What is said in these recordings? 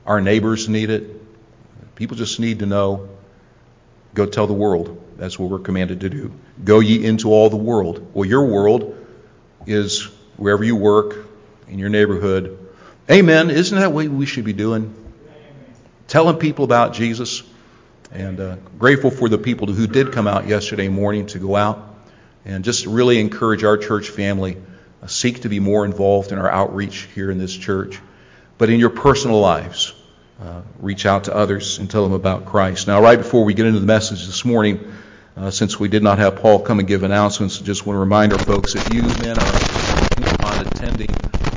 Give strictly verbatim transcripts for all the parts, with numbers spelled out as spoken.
Our neighbors need it. People just need to know, go tell the world. That's what we're commanded to do. Go ye into all the world. Well, your world is wherever you work, in your neighborhood. Amen. Isn't that what we should be doing? Telling people about Jesus. And uh, grateful for the people who did come out yesterday morning to go out. And just really encourage our church family, uh, seek to be more involved in our outreach here in this church. But in your personal lives, uh, reach out to others and tell them about Christ. Now, right before we get into the message this morning, uh, since we did not have Paul come and give announcements, I just want to remind our folks, if you men are on attending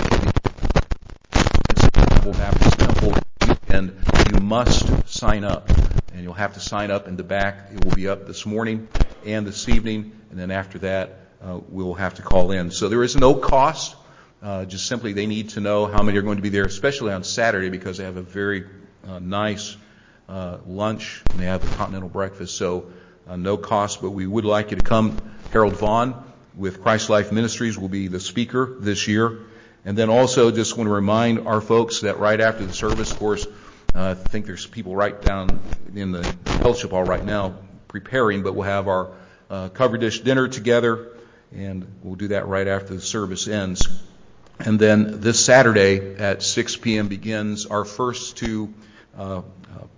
the Baptist Temple weekend, you must sign up. And you'll have to sign up in the back. It will be up this morning and this evening. And then after that, uh, we'll have to call in. So there is no cost. Uh, just simply they need to know how many are going to be there, especially on Saturday, because they have a very uh, nice uh, lunch and they have a continental breakfast. So uh, no cost, but we would like you to come. Harold Vaughn with Christ Life Ministries will be the speaker this year. And then also just want to remind our folks that right after the service, of course, uh, I think there's people right down in the fellowship hall right now preparing, but we'll have our uh, cover dish dinner together, and we'll do that right after the service ends. And then this Saturday at six p.m. begins our first two uh, uh,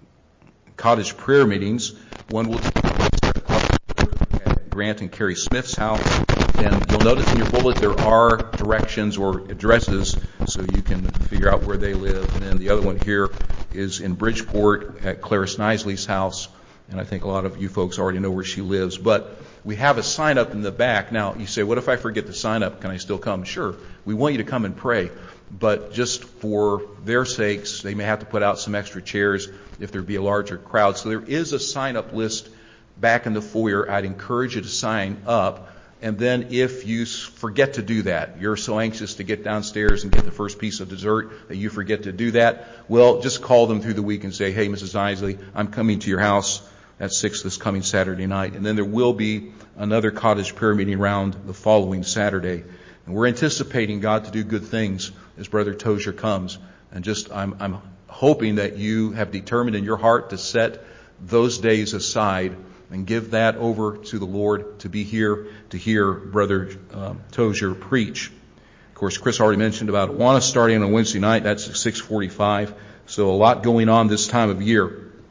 cottage prayer meetings. One will take place at Grant and Carrie Smith's house. And you'll notice in your bullet there are directions or addresses so you can figure out where they live. And then the other one here is in Bridgeport at Clarice Knisley's house. And I think a lot of you folks already know where she lives. But we have a sign up in the back. Now, you say, what if I forget to sign up? Can I still come? Sure. We want you to come and pray. But just for their sakes, they may have to put out some extra chairs if there be a larger crowd. So there is a sign up list back in the foyer. I'd encourage you to sign up. And then if you forget to do that, you're so anxious to get downstairs and get the first piece of dessert that you forget to do that, well, just call them through the week and say, hey, Missus Isley, I'm coming to your house at six this coming Saturday night. And then there will be another cottage prayer meeting round the following Saturday. And we're anticipating God to do good things as Brother Tozier comes. And just I'm, I'm hoping that you have determined in your heart to set those days aside and give that over to the Lord to be here to hear Brother um, Tozier preach. Of course, Chris already mentioned about Awana starting on Wednesday night. That's at six forty-five. So a lot going on this time of year.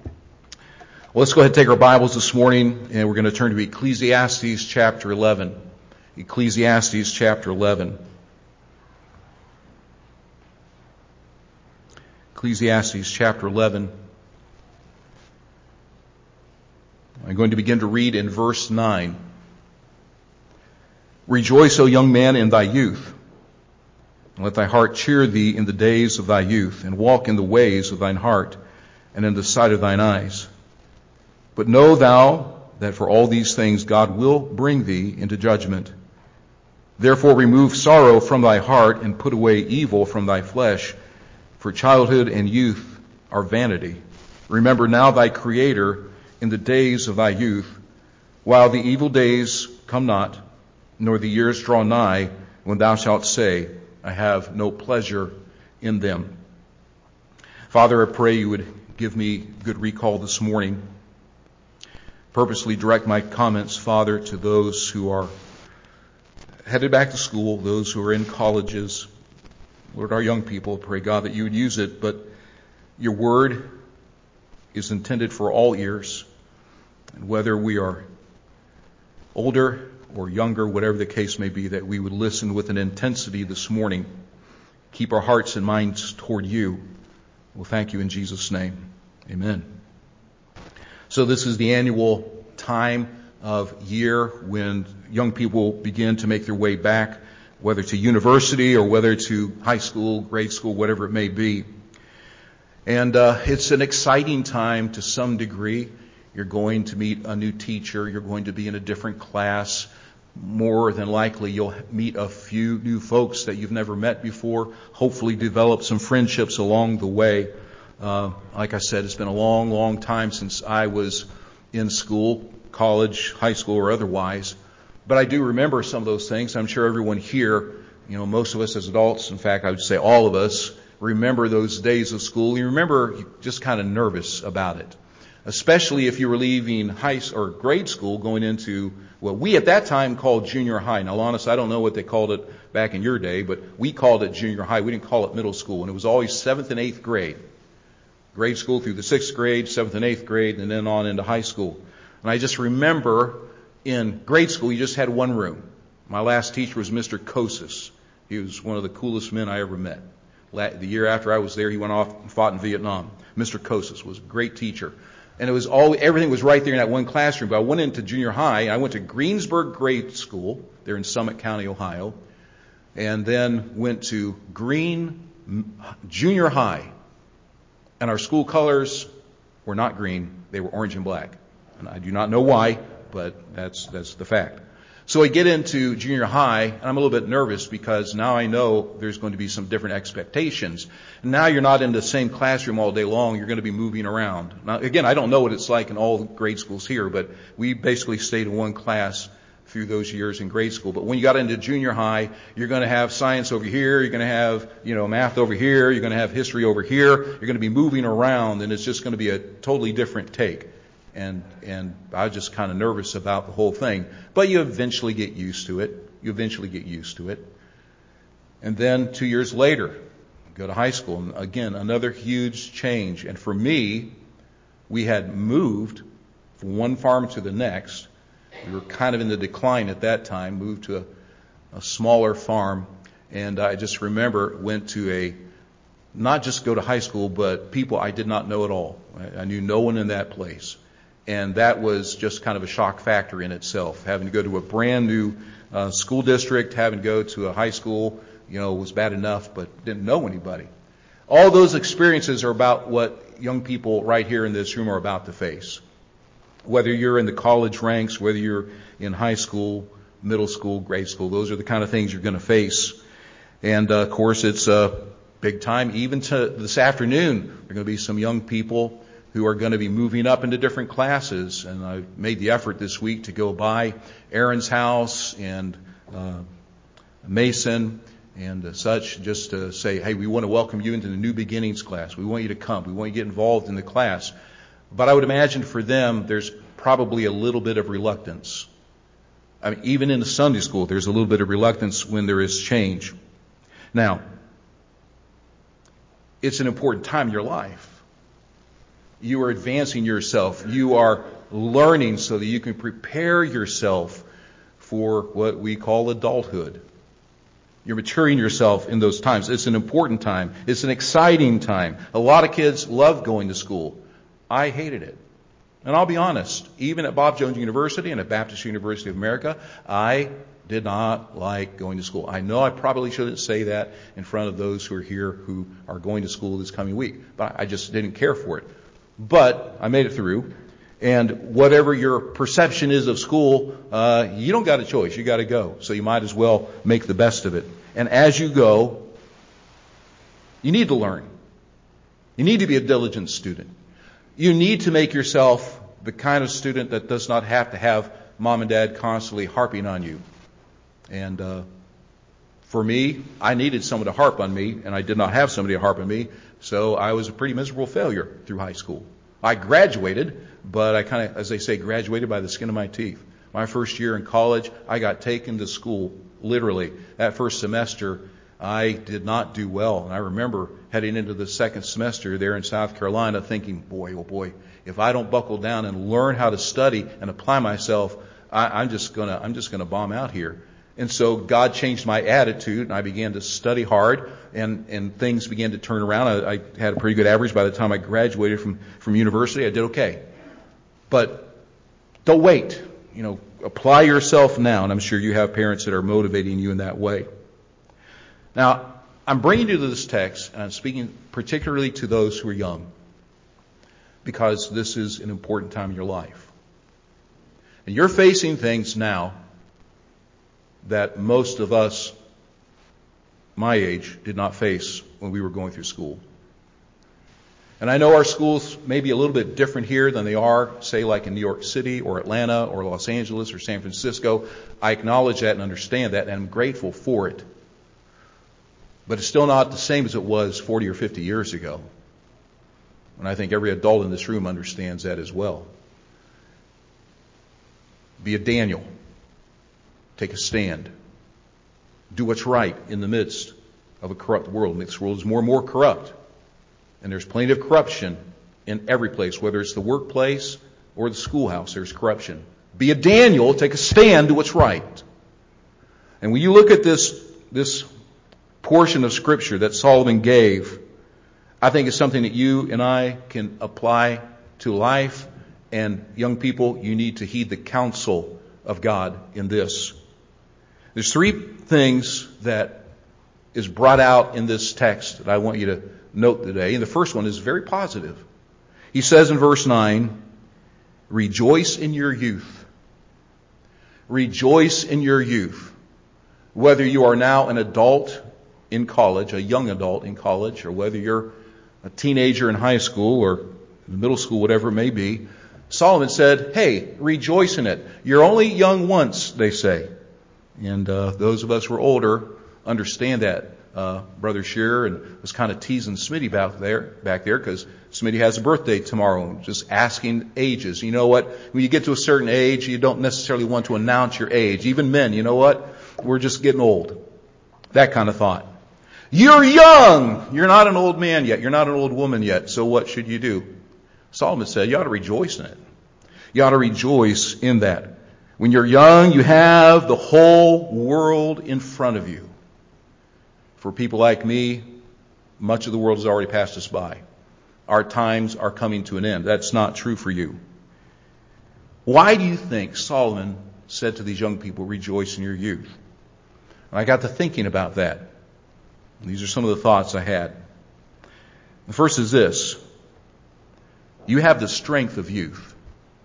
Well, let's go ahead and take our Bibles this morning, and we're going to turn to Ecclesiastes chapter eleven. Ecclesiastes chapter eleven. Ecclesiastes chapter eleven. I'm going to begin to read in verse nine. Rejoice, O young man, in thy youth, and let thy heart cheer thee in the days of thy youth, and walk in the ways of thine heart, and in the sight of thine eyes. But know thou that for all these things God will bring thee into judgment. Therefore remove sorrow from thy heart, and put away evil from thy flesh, for childhood and youth are vanity. Remember now thy Creator in the days of thy youth, while the evil days come not, nor the years draw nigh, when thou shalt say, I have no pleasure in them. Father, I pray you would give me good recall this morning. Purposely direct my comments, Father, to those who are headed back to school, those who are in colleges. Lord, our young people, pray God that you would use it, but your word is intended for all ears. And whether we are older or younger, whatever the case may be, that we would listen with an intensity this morning. Keep our hearts and minds toward you. We'll thank you in Jesus' name. Amen. So this is the annual time of year when young people begin to make their way back, whether to university or whether to high school, grade school, whatever it may be. And uh, it's an exciting time to some degree. You're going to meet a new teacher. You're going to be in a different class. More than likely, you'll meet a few new folks that you've never met before. Hopefully develop some friendships along the way. Uh, like I said, it's been a long, long time since I was in school, college, high school, or otherwise. But I do remember some of those things. I'm sure everyone here, you know, most of us as adults, in fact, I would say all of us, remember those days of school. You remember just kind of nervous about it, especially if you were leaving high or grade school going into what we at that time called junior high. Now, honest, I don't know what they called it back in your day, but we called it junior high. We didn't call it middle school, and it was always seventh and eighth grade. Grade school through the sixth grade, seventh and eighth grade, and then on into high school. And I just remember in grade school, you just had one room. My last teacher was Mister Kosis. He was one of the coolest men I ever met. The year after I was there, he went off and fought in Vietnam. Mister Kosis was a great teacher. And it was all, everything was right there in that one classroom. But I went into junior high. I went to Greensburg Grade School there in Summit County, Ohio. And then went to Green Junior High. And our school colors were not green. They were orange and black. And I do not know why, but that's that's the fact. So I get into junior high, and I'm a little bit nervous because now I know there's going to be some different expectations. And now you're not in the same classroom all day long. You're going to be moving around. Now, again, I don't know what it's like in all grade schools here, but we basically stayed in one class through those years in grade school. But when you got into junior high, you're going to have science over here, you're going to have, you know, math over here, you're going to have history over here, you're going to be moving around, and it's just going to be a totally different take. And and I was just kind of nervous about the whole thing. But you eventually get used to it. You eventually get used to it. And then two years later, go to high school. And again, another huge change. And for me, we had moved from one farm to the next. We were kind of in the decline at that time, moved to a, a smaller farm. And I just remember went to a, not just go to high school, but people I did not know at all. I, I knew no one in that place. And that was just kind of a shock factor in itself. Having to go to a brand new uh, school district, having to go to a high school, you know, was bad enough, but didn't know anybody. All those experiences are about what young people right here in this room are about to face. Whether you're in the college ranks, whether you're in high school, middle school, grade school, those are the kind of things you're going to face. And, uh, of course, it's uh, big time. Even to this afternoon, there are going to be some young people who are going to be moving up into different classes. And I made the effort this week to go by Aaron's house and uh, Mason and uh, such, just to say, hey, we want to welcome you into the New Beginnings class. We want you to come. We want you to get involved in the class. But I would imagine for them, there's probably a little bit of reluctance. I mean, even in the Sunday school, there's a little bit of reluctance when there is change. Now, it's an important time in your life. You are advancing yourself. You are learning so that you can prepare yourself for what we call adulthood. You're maturing yourself in those times. It's an important time. It's an exciting time. A lot of kids love going to school. I hated it. And I'll be honest, even at Bob Jones University and at Baptist University of America, I did not like going to school. I know I probably shouldn't say that in front of those who are here who are going to school this coming week, but I just didn't care for it. But I made it through, and whatever your perception is of school, uh, you don't got a choice. You got to go. So you might as well make the best of it. And as you go, you need to learn. You need to be a diligent student. You need to make yourself the kind of student that does not have to have mom and dad constantly harping on you. And uh, for me, I needed someone to harp on me, and I did not have somebody to harp on me. So I was a pretty miserable failure through high school. I graduated, but I kind of, as they say, graduated by the skin of my teeth. My first year in college, I got taken to school, literally. That first semester, I did not do well. And I remember heading into the second semester there in South Carolina thinking, boy, oh boy, if I don't buckle down and learn how to study and apply myself, I, I'm just gonna, I'm just gonna bomb out here. And so God changed my attitude, and I began to study hard, and, and things began to turn around. I, I had a pretty good average by the time I graduated from, from university. I did okay. But don't wait. You know, apply yourself now, and I'm sure you have parents that are motivating you in that way. Now, I'm bringing you to this text, and I'm speaking particularly to those who are young, because this is an important time in your life. And you're facing things now that most of us my age did not face when we were going through school. And I know our schools may be a little bit different here than they are, say, like in New York City or Atlanta or Los Angeles or San Francisco. I acknowledge that and understand that, and I'm grateful for it. But it's still not the same as it was forty or fifty years ago. And I think every adult in this room understands that as well. Be a Daniel. Take a stand. Do what's right in the midst of a corrupt world. This world is more and more corrupt. And there's plenty of corruption in every place, whether it's the workplace or the schoolhouse, there's corruption. Be a Daniel, take a stand, do what's right. And when you look at this, this portion of Scripture that Solomon gave, I think it's something that you and I can apply to life. And young people, you need to heed the counsel of God in this. There's three things that is brought out in this text that I want you to note today. And the first one is very positive. He says in verse nine, rejoice in your youth. Rejoice in your youth. Whether you are now an adult in college, a young adult in college, or whether you're a teenager in high school or middle school, whatever it may be, Solomon said, hey, rejoice in it. You're only young once, they say. And uh, those of us who are older understand that. Uh, Brother Shearer and was kind of teasing Smitty back there, back there, because Smitty has a birthday tomorrow, just asking ages. You know what? When you get to a certain age, you don't necessarily want to announce your age. Even men, you know what? We're just getting old. That kind of thought. You're young. You're not an old man yet. You're not an old woman yet. So what should you do? Solomon said, you ought to rejoice in it. You ought to rejoice in that. When you're young, you have the whole world in front of you. For people like me, much of the world has already passed us by. Our times are coming to an end. That's not true for you. Why do you think Solomon said to these young people, rejoice in your youth? And I got to thinking about that. These are some of the thoughts I had. The first is this. You have the strength of youth.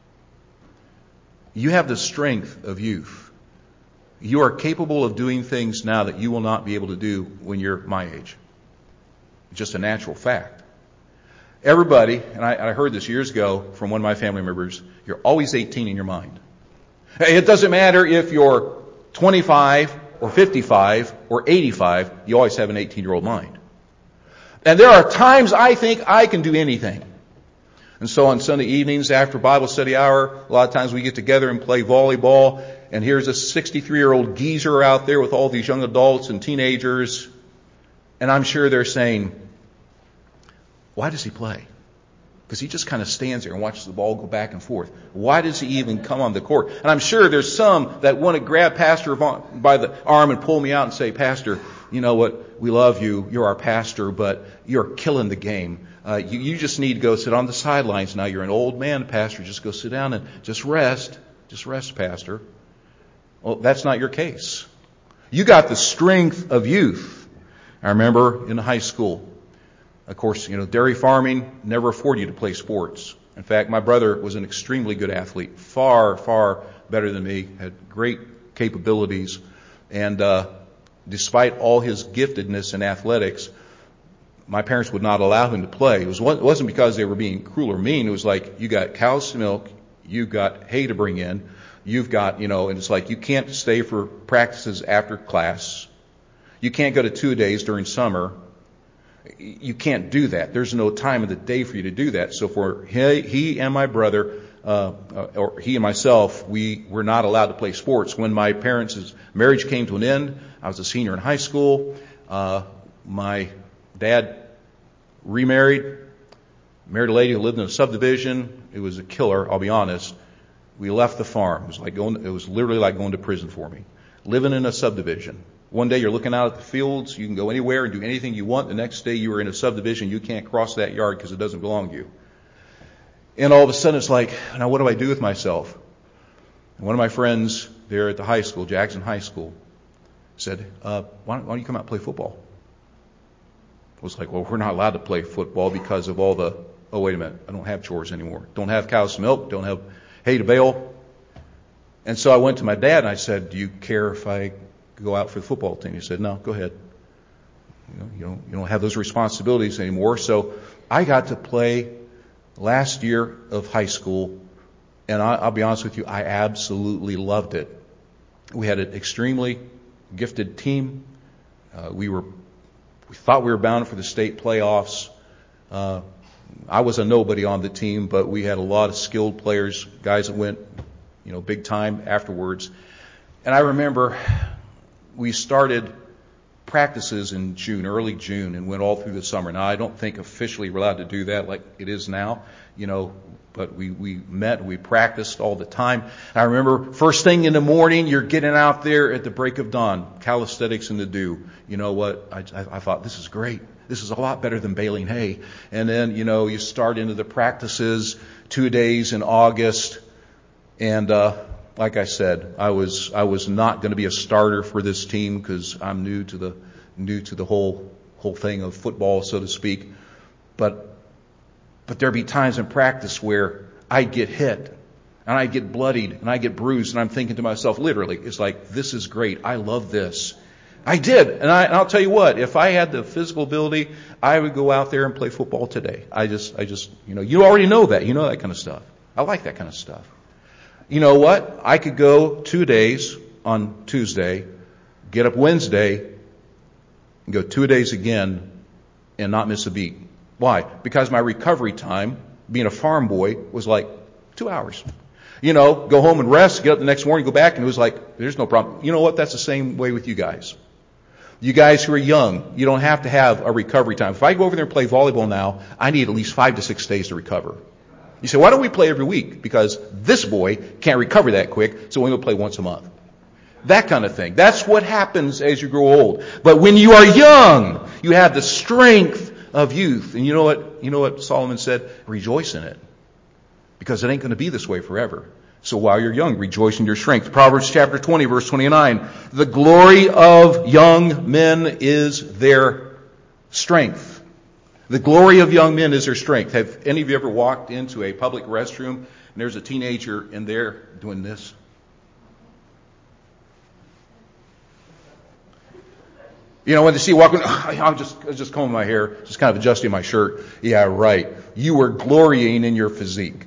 You have the strength of youth. You are capable of doing things now that you will not be able to do when you're my age. It's just a natural fact. Everybody, and I, I heard this years ago from one of my family members, you're always eighteen in your mind. It doesn't matter if you're twenty-five or fifty-five or eighty-five, you always have an eighteen-year-old mind. And there are times I think I can do anything. And so on Sunday evenings after Bible study hour, a lot of times we get together and play volleyball. And here's a sixty-three-year-old geezer out there with all these young adults and teenagers. And I'm sure they're saying, why does he play? Because he just kind of stands there and watches the ball go back and forth. Why does he even come on the court? And I'm sure there's some that want to grab Pastor by the arm and pull me out and say, Pastor, you know what? We love you. You're our pastor, but you're killing the game. Uh, you, you just need to go sit on the sidelines now. You're an old man, Pastor. Just go sit down and just rest. Just rest, Pastor. Well, that's not your case. You got the strength of youth. I remember in high school, of course, you know, dairy farming never afforded you to play sports. In fact, my brother was an extremely good athlete, far, far better than me, had great capabilities. And uh, despite all his giftedness in athletics, my parents would not allow him to play. It, was, it wasn't because they were being cruel or mean. It was like, you got cow's milk, you got hay to bring in, you've got, you know, and it's like you can't stay for practices after class. You can't go to two days during summer. You can't do that. There's no time of the day for you to do that. So for he, he and my brother, uh, or he and myself, we were not allowed to play sports. When my parents' marriage came to an end, I was a senior in high school. Uh, my dad remarried, married a lady who lived in a subdivision. It was a killer, I'll be honest. We left the farm. It was like going, it was literally like going to prison for me. Living in a subdivision. One day you're looking out at the fields. You can go anywhere and do anything you want. The next day you are in a subdivision. You can't cross that yard because it doesn't belong to you. And all of a sudden it's like, now what do I do with myself? And one of my friends there at the high school, Jackson High School, said, uh, why, don't, why don't you come out and play football? I was like, well, we're not allowed to play football because of all the, oh, wait a minute, I don't have chores anymore. Don't have cow's milk, don't have hay to bale. And so I went to my dad and I said, do you care if I go out for the football team? He said, no, go ahead. You know, you don't, you don't have those responsibilities anymore. So I got to play last year of high school, and I, I'll be honest with you, I absolutely loved it. We had an extremely gifted team. Uh, we were We thought we were bound for the state playoffs. Uh, I was a nobody on the team, but we had a lot of skilled players, guys that went, you know, big time afterwards. And I remember we started practices in June, early June, and went all through the summer. Now, I don't think officially we're allowed to do that like it is now, you know, but we, we met, we practiced all the time. And I remember first thing in the morning, you're getting out there at the break of dawn, calisthenics in the dew. You know what? I, I, I thought, this is great. This is a lot better than baling hay. And then, you know, you start into the practices, two days in August. And, uh, like I said, I was, I was not going to be a starter for this team because I'm new to the, new to the whole, whole thing of football, so to speak. But, but there'd be times in practice where I'd get hit and I'd get bloodied and I'd get bruised. And I'm thinking to myself, literally, it's like, this is great. I love this. I did. And, I, and I'll tell you what, if I had the physical ability, I would go out there and play football today. I just, I just, you know, you already know that. You know that kind of stuff. I like that kind of stuff. You know what? I could go two days on Tuesday, get up Wednesday, and go two days again and not miss a beat. Why? Because my recovery time, being a farm boy, was like two hours. You know, go home and rest, get up the next morning, go back, and it was like, there's no problem. You know what? That's the same way with you guys. You guys who are young, you don't have to have a recovery time. If I go over there and play volleyball now, I need at least five to six days to recover. You say, why don't we play every week? Because this boy can't recover that quick, so we will play once a month. That kind of thing. That's what happens as you grow old. But when you are young, you have the strength of youth. And you know what, you know what Solomon said? Rejoice in it. Because it ain't going to be this way forever. So while you're young, rejoice in your strength. Proverbs chapter twenty, verse twenty-nine. The glory of young men is their strength. The glory of young men is their strength. Have any of you ever walked into a public restroom and there's a teenager in there doing this? You know, when they see you walking, I'm just, I'm just combing my hair, just kind of adjusting my shirt. Yeah, right. You were glorying in your physique.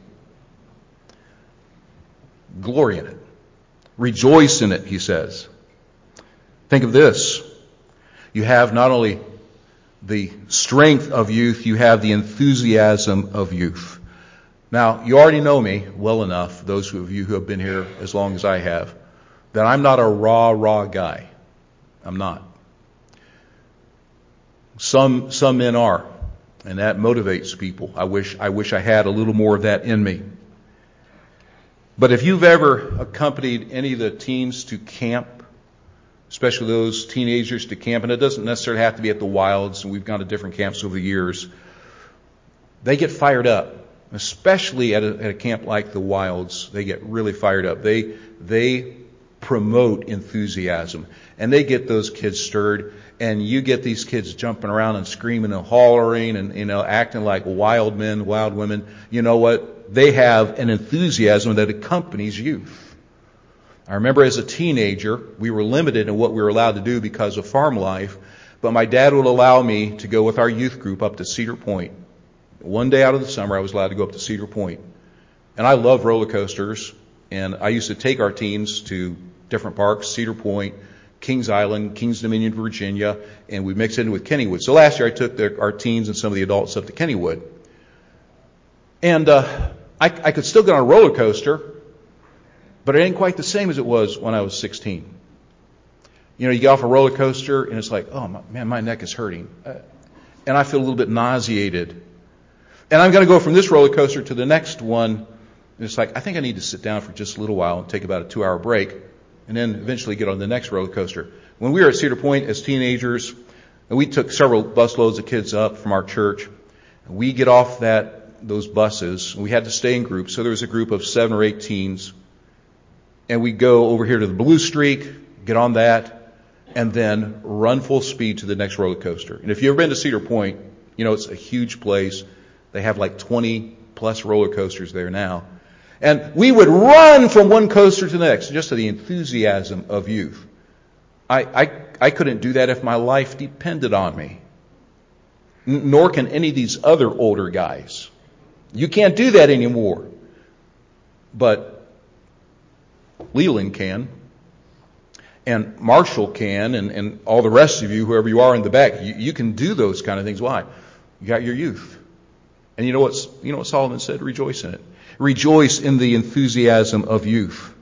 Glory in it. Rejoice in it, he says. Think of this. You have not only the strength of youth, you have the enthusiasm of youth. Now, you already know me well enough, those of you who have been here as long as I have, that I'm not a raw, raw guy. I'm not. Some, some men are, and that motivates people. I wish, I wish I had a little more of that in me. But if you've ever accompanied any of the teens to camp, especially those teenagers to camp, and it doesn't necessarily have to be at the Wilds, and we've gone to different camps over the years, they get fired up, especially at a, at a camp like the Wilds. They get really fired up. They, they promote enthusiasm, and they get those kids stirred, and you get these kids jumping around and screaming and hollering and, you know, acting like wild men, wild women. You know what? They have an enthusiasm that accompanies youth. I remember as a teenager, we were limited in what we were allowed to do because of farm life, but my dad would allow me to go with our youth group up to Cedar Point. One day out of the summer, I was allowed to go up to Cedar Point. And I love roller coasters, and I used to take our teens to different parks, Cedar Point, Kings Island, Kings Dominion, Virginia, and we mixed it in with Kennywood. So last year I took the, our teens and some of the adults up to Kennywood. And uh, I, I could still get on a roller coaster, but it ain't quite the same as it was when I was sixteen. You know, you get off a roller coaster and it's like, oh, my, man, my neck is hurting. Uh, and I feel a little bit nauseated. And I'm going to go from this roller coaster to the next one. And it's like, I think I need to sit down for just a little while and take about a two-hour break and then eventually get on the next roller coaster. When we were at Cedar Point as teenagers, and we took several busloads of kids up from our church, and we get off that those buses, and we had to stay in groups. So there was a group of seven or eight teens. And we go over here to the Blue Streak, get on that, and then run full speed to the next roller coaster. And if you've ever been to Cedar Point, you know, it's a huge place. They have like twenty plus roller coasters there now. And we would run from one coaster to the next, just to the enthusiasm of youth. I, I, I couldn't do that if my life depended on me. N- nor can any of these other older guys. You can't do that anymore. But Leland can. And Marshall can, and, and all the rest of you, whoever you are in the back, you, you can do those kind of things. Why? You got your youth. And you know what, you know what Solomon said? Rejoice in it. Rejoice in the enthusiasm of youth.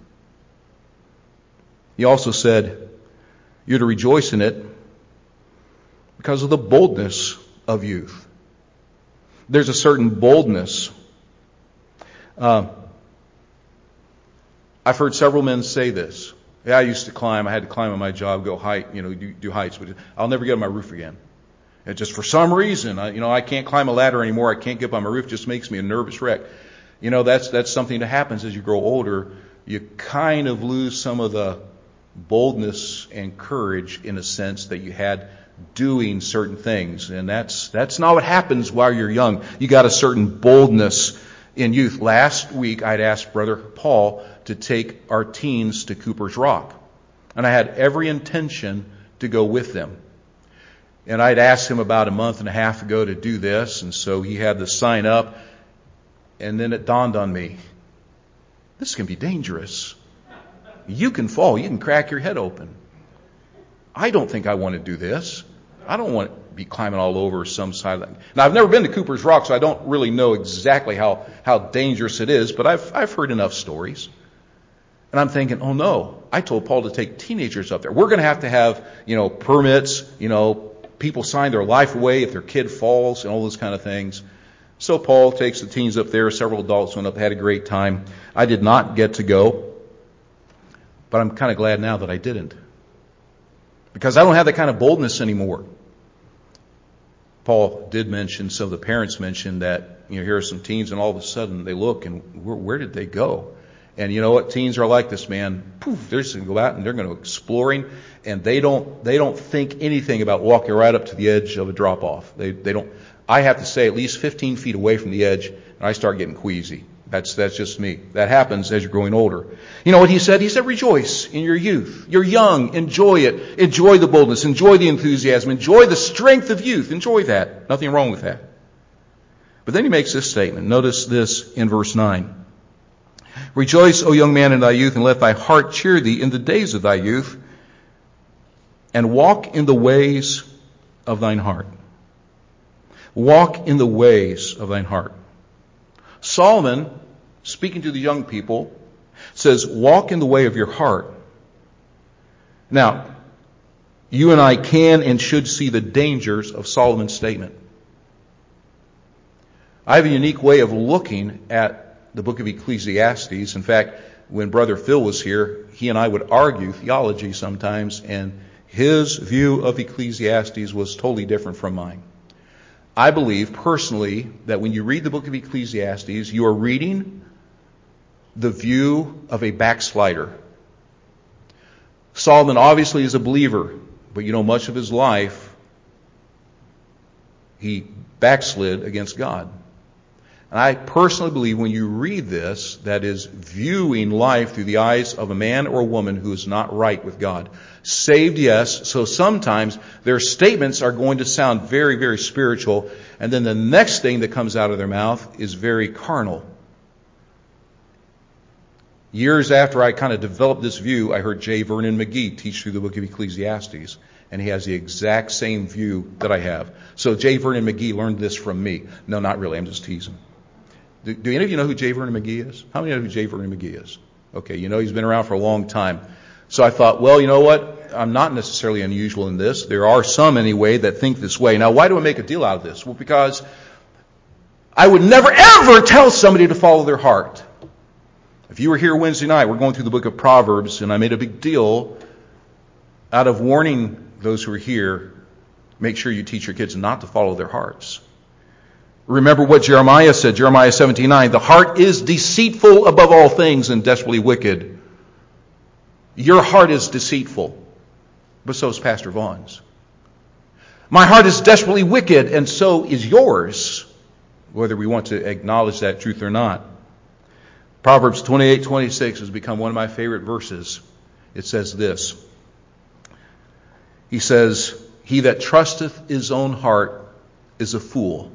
He also said, you're to rejoice in it because of the boldness of youth. There's a certain boldness. Uh, I've heard several men say this. Yeah, I used to climb. I had to climb on my job, go height, you know, do, do heights. But I'll never get on my roof again. And just for some reason, I, you know, I can't climb a ladder anymore. I can't get up on my roof. It just makes me a nervous wreck. You know, that's that's something that happens as you grow older. You kind of lose some of the boldness and courage in a sense that you had doing certain things. And that's that's not what happens while you're young. You got a certain boldness in youth. Last week, I'd asked Brother Paul to take our teens to Cooper's Rock. And I had every intention to go with them. And I'd asked him about a month and a half ago to do this. And so he had to sign up. And then it dawned on me, this can be dangerous. You can fall. You can crack your head open. I don't think I want to do this. I don't want to be climbing all over some side. Of now, I've never been to Cooper's Rock, so I don't really know exactly how, how dangerous it is, but I've, I've heard enough stories. And I'm thinking, oh no, I told Paul to take teenagers up there. We're going to have to have, you know, permits, you know, people sign their life away if their kid falls and all those kind of things. So Paul takes the teens up there. Several adults went up, had a great time. I did not get to go, but I'm kind of glad now that I didn't. Because I don't have that kind of boldness anymore. Paul did mention, so the parents mentioned that, you know, here are some teens, and all of a sudden they look, and where, where did they go? And you know what? Teens are like this, man. Poof, they're just going to go out and they're going to go exploring, and they don't they don't think anything about walking right up to the edge of a drop off. They they don't. I have to stay at least fifteen feet away from the edge, and I start getting queasy. That's that's just me. That happens as you're growing older. You know what he said? He said, rejoice in your youth. You're young. Enjoy it. Enjoy the boldness. Enjoy the enthusiasm. Enjoy the strength of youth. Enjoy that. Nothing wrong with that. But then he makes this statement. Notice this in verse nine. Rejoice, O young man, in thy youth, and let thy heart cheer thee in the days of thy youth, and walk in the ways of thine heart. Walk in the ways of thine heart. Solomon, speaking to the young people, says, walk in the way of your heart. Now, you and I can and should see the dangers of Solomon's statement. I have a unique way of looking at the book of Ecclesiastes. In fact, when Brother Phil was here, he and I would argue theology sometimes, and his view of Ecclesiastes was totally different from mine. I believe personally that when you read the book of Ecclesiastes, you are reading the view of a backslider. Solomon obviously is a believer, but you know, much of his life, he backslid against God. And I personally believe when you read this, that is viewing life through the eyes of a man or a woman who is not right with God. Saved, yes. So sometimes their statements are going to sound very, very spiritual. And then the next thing that comes out of their mouth is very carnal. Years after I kind of developed this view, I heard J. Vernon McGee teach through the book of Ecclesiastes. And he has the exact same view that I have. So J. Vernon McGee learned this from me. No, not really. I'm just teasing. Do, do any of you know who J. Vernon McGee is? How many know who J. Vernon McGee is? Okay, you know he's been around for a long time. So I thought, well, you know what? I'm not necessarily unusual in this. There are some anyway that think this way. Now, why do I make a deal out of this? Well, because I would never, ever tell somebody to follow their heart. If you were here Wednesday night, we're going through the book of Proverbs, and I made a big deal out of warning those who are here, make sure you teach your kids not to follow their hearts. Remember what Jeremiah said, Jeremiah seventeen nine, the heart is deceitful above all things and desperately wicked. Your heart is deceitful, but so is Pastor Vaughn's. My heart is desperately wicked, and so is yours, whether we want to acknowledge that truth or not. Proverbs twenty-eight twenty-six has become one of my favorite verses. It says this. He says, he that trusteth his own heart is a fool.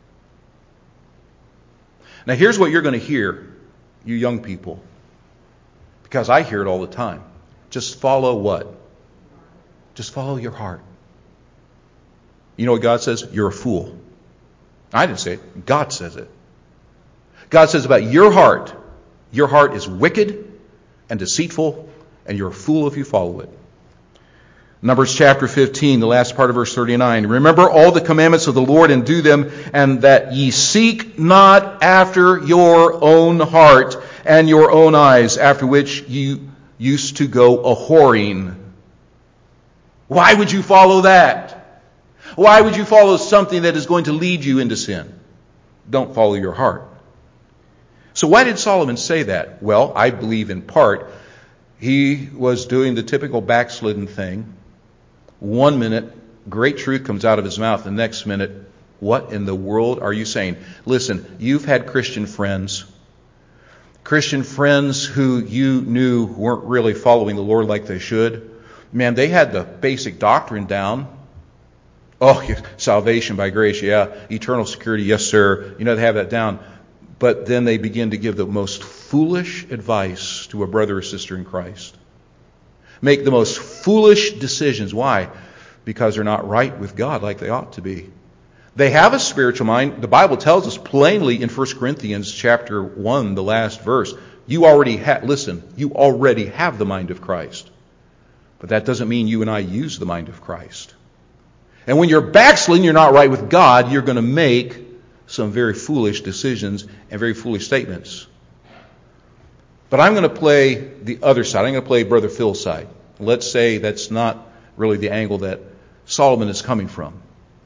Now here's what you're going to hear, you young people, because I hear it all the time. Just follow what? Just follow your heart. You know what God says? You're a fool. I didn't say it. God says it. God says about your heart, your heart is wicked and deceitful, and you're a fool if you follow it. Numbers chapter fifteen, the last part of verse thirty-nine. Remember all the commandments of the Lord and do them, and that ye seek not after your own heart and your own eyes, after which you used to go a-whoring. Why would you follow that? Why would you follow something that is going to lead you into sin? Don't follow your heart. So why did Solomon say that? Well, I believe in part he was doing the typical backslidden thing. One minute, great truth comes out of his mouth. The next minute, what in the world are you saying? Listen, you've had Christian friends. Christian friends who you knew weren't really following the Lord like they should. Man, they had the basic doctrine down. Oh, salvation by grace, yeah. Eternal security, yes, sir. You know, they have that down. But then they begin to give the most foolish advice to a brother or sister in Christ. Make the most foolish decisions. Why? Because they're not right with God like they ought to be. They have a spiritual mind. The Bible tells us plainly in First Corinthians chapter one, the last verse, you already have, listen, you already have the mind of Christ. But that doesn't mean you and I use the mind of Christ. And when you're backsliding, you're not right with God, you're going to make some very foolish decisions and very foolish statements. But I'm going to play the other side. I'm going to play Brother Phil's side. Let's say that's not really the angle that Solomon is coming from.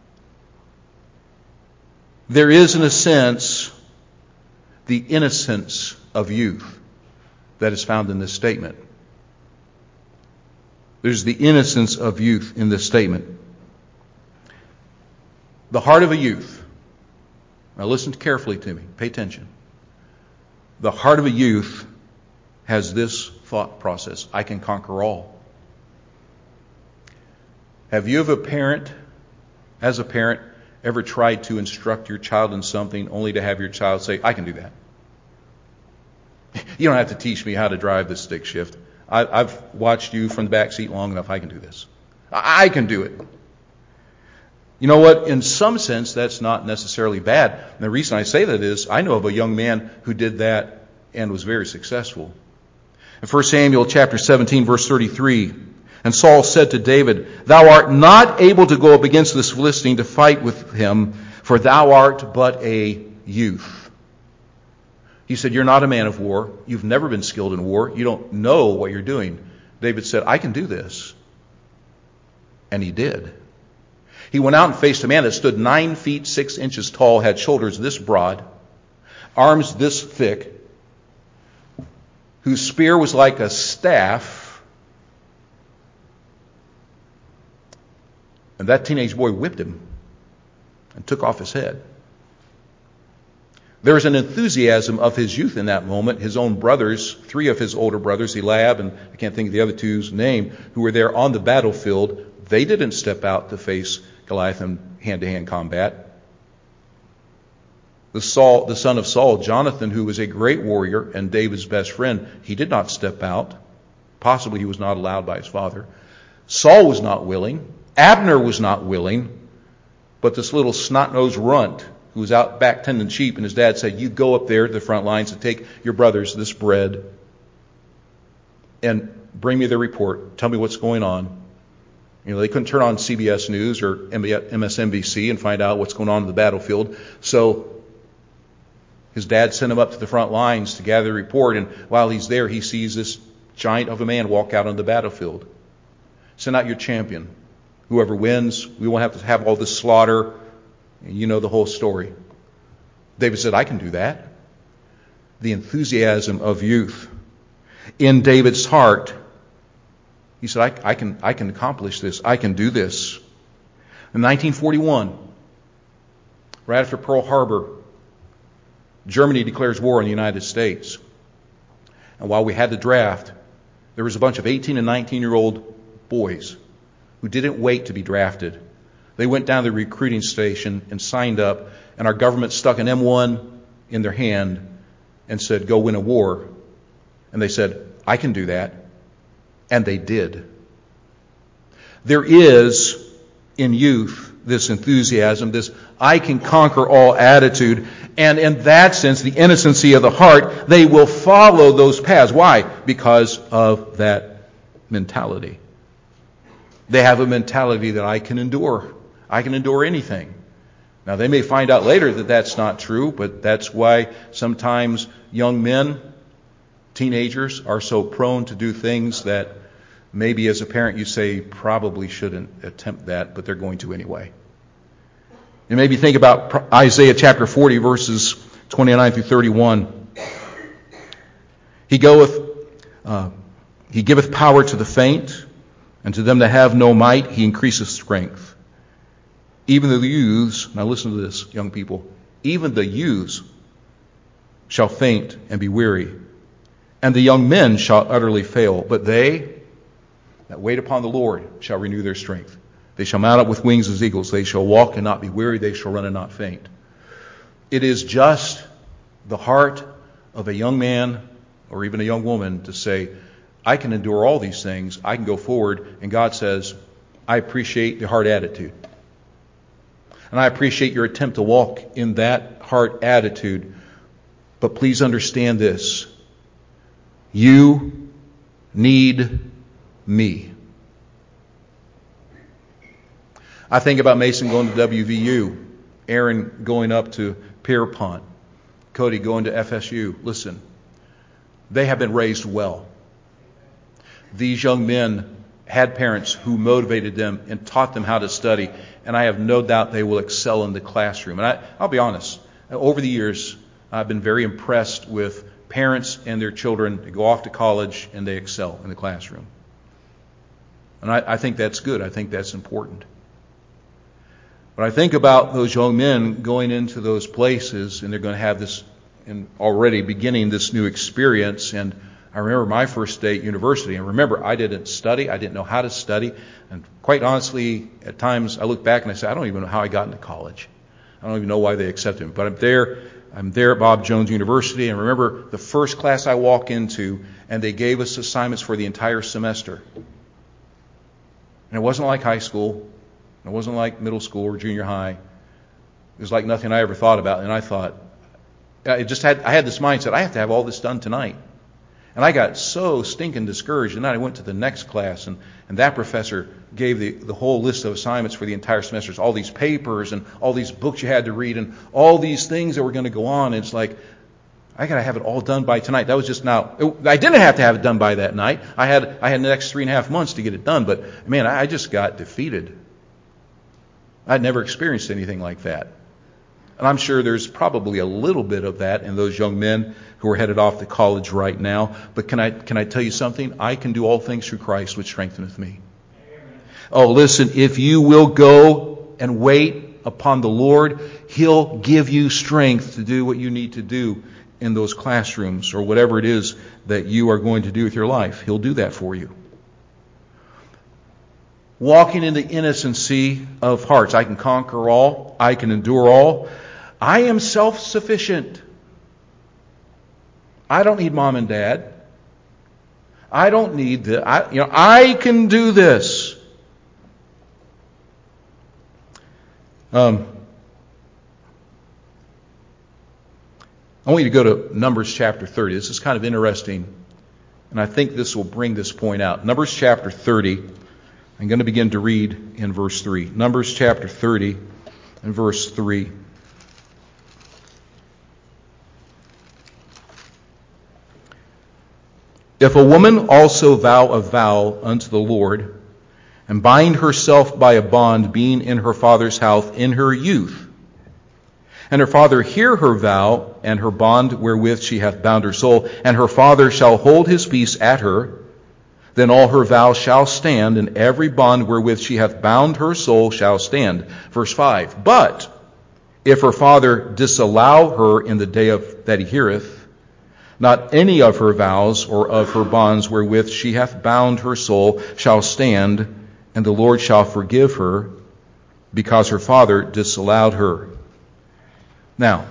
There is, in a sense, the innocence of youth that is found in this statement. There's the innocence of youth in this statement. The heart of a youth. Now listen carefully to me. Pay attention. The heart of a youth has this thought process. I can conquer all. Have you, as a parent, as a parent, ever tried to instruct your child in something only to have your child say, I can do that? You don't have to teach me how to drive this stick shift. I, I've watched you from the back seat long enough. I can do this. I, I can do it. You know what? In some sense, that's not necessarily bad. And the reason I say that is I know of a young man who did that and was very successful. In First Samuel chapter seventeen, verse thirty-three, and Saul said to David, thou art not able to go up against this Philistine to fight with him, for thou art but a youth. He said, you're not a man of war. You've never been skilled in war. You don't know what you're doing. David said, I can do this. And he did. He went out and faced a man that stood nine feet six inches tall, had shoulders this broad, arms this thick, whose spear was like a staff. And that teenage boy whipped him and took off his head. There was an enthusiasm of his youth in that moment. His own brothers, three of his older brothers, Eliab, and I can't think of the other two's name, who were there on the battlefield, they didn't step out to face Goliath in hand-to-hand combat. The Saul, the son of Saul, Jonathan, who was a great warrior and David's best friend, he did not step out. Possibly he was not allowed by his father. Saul was not willing. Abner was not willing. But this little snot-nosed runt who was out back tending sheep, and his dad said, you go up there to the front lines and take your brothers this bread and bring me the report. Tell me what's going on. You know, they couldn't turn on C B S News or M S N B C and find out what's going on in the battlefield. So his dad sent him up to the front lines to gather a report, and while he's there, he sees this giant of a man walk out on the battlefield. Send out your champion. Whoever wins, we won't have to have all this slaughter. And you know the whole story. David said, I can do that. The enthusiasm of youth in David's heart. He said, I, I can I can accomplish this. I can do this. In nineteen forty-one, right after Pearl Harbor, Germany declares war on the United States. And while we had the draft, there was a bunch of eighteen and nineteen-year-old boys who didn't wait to be drafted. They went down to the recruiting station and signed up, and our government stuck an M one in their hand and said, go win a war. And they said, I can do that. And they did. There is in youth this enthusiasm, this I can conquer all attitude. And in that sense, the innocency of the heart, they will follow those paths. Why? Because of that mentality. They have a mentality that I can endure. I can endure anything. Now, they may find out later that that's not true, but that's why sometimes young men, teenagers, are so prone to do things that maybe as a parent you say probably shouldn't attempt that, but they're going to anyway. You maybe think about Isaiah chapter forty, verses twenty-nine through thirty-one. He goeth, uh, he giveth power to the faint, and to them that have no might he increaseth strength. Even the youths, now listen to this, young people, even the youths shall faint and be weary, and the young men shall utterly fail. But they that wait upon the Lord shall renew their strength. They shall mount up with wings as eagles. They shall walk and not be weary. They shall run and not faint. It is just the heart of a young man or even a young woman to say, I can endure all these things. I can go forward. And God says, I appreciate the heart attitude. And I appreciate your attempt to walk in that heart attitude. But please understand this. You need me. I think about Mason going to W V U, Aaron going up to Pierpont, Cody going to F S U. Listen, they have been raised well. These young men had parents who motivated them and taught them how to study, and I have no doubt they will excel in the classroom. And I, I'll be honest, over the years, I've been very impressed with parents and their children who go off to college and they excel in the classroom. And I, I think that's good. I think that's important. But I think about those young men going into those places, and they're going to have this, and already beginning this new experience. And I remember my first day at university, and remember, I didn't study, I didn't know how to study, and quite honestly, at times I look back and I say, I don't even know how I got into college. I don't even know why they accepted me. But I'm there, I'm there at Bob Jones University, and remember the first class I walk into, and they gave us assignments for the entire semester. And it wasn't like high school. It wasn't like middle school or junior high. It was like nothing I ever thought about. And I thought, I just had I had this mindset, I have to have all this done tonight. And I got so stinking discouraged. And then I went to the next class, and, and that professor gave the, the whole list of assignments for the entire semester. All these papers and all these books you had to read and all these things that were going to go on. And it's like, I got to have it all done by tonight. That was just now. It, I didn't have to have it done by that night. I had I had the next three and a half months to get it done. But man, I, I just got defeated. I'd never experienced anything like that. And I'm sure there's probably a little bit of that in those young men who are headed off to college right now. But can I can I tell you something? I can do all things through Christ which strengtheneth me. Amen. Oh, listen, if you will go and wait upon the Lord, He'll give you strength to do what you need to do in those classrooms or whatever it is that you are going to do with your life. He'll do that for you. Walking in the innocency of hearts. I can conquer all. I can endure all. I am self-sufficient. I don't need mom and dad. I don't need the. I, you know, I can do this. Um, I want you to go to Numbers chapter thirty. This is kind of interesting, and I think this will bring this point out. Numbers chapter thirty. I'm going to begin to read in verse three. Numbers chapter thirty and verse three. If a woman also vow a vow unto the Lord, and bind herself by a bond, being in her father's house in her youth, and her father hear her vow, and her bond wherewith she hath bound her soul, and her father shall hold his peace at her, then all her vows shall stand, and every bond wherewith she hath bound her soul shall stand. Verse five. But if her father disallow her in the day of that he heareth, not any of her vows or of her bonds wherewith she hath bound her soul shall stand, and the Lord shall forgive her, because her father disallowed her. Now,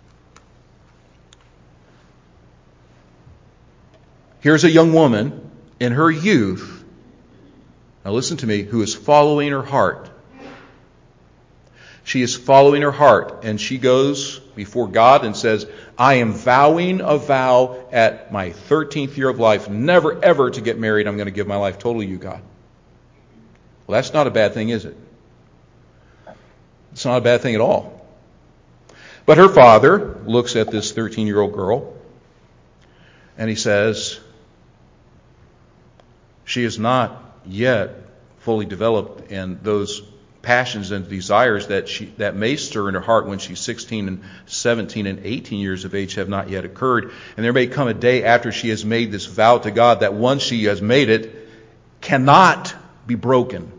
here's a young woman in her youth, now listen to me, who is following her heart. She is following her heart, and she goes before God and says, I am vowing a vow at my thirteenth year of life, never ever to get married. I'm going to give my life totally to you, God. Well, that's not a bad thing, is it? It's not a bad thing at all. But her father looks at this thirteen-year-old girl, and he says, she is not yet fully developed, and those passions and desires that she that may stir in her heart when she's sixteen and seventeen and eighteen years of age have not yet occurred. And there may come a day after she has made this vow to God that once she has made it, cannot be broken.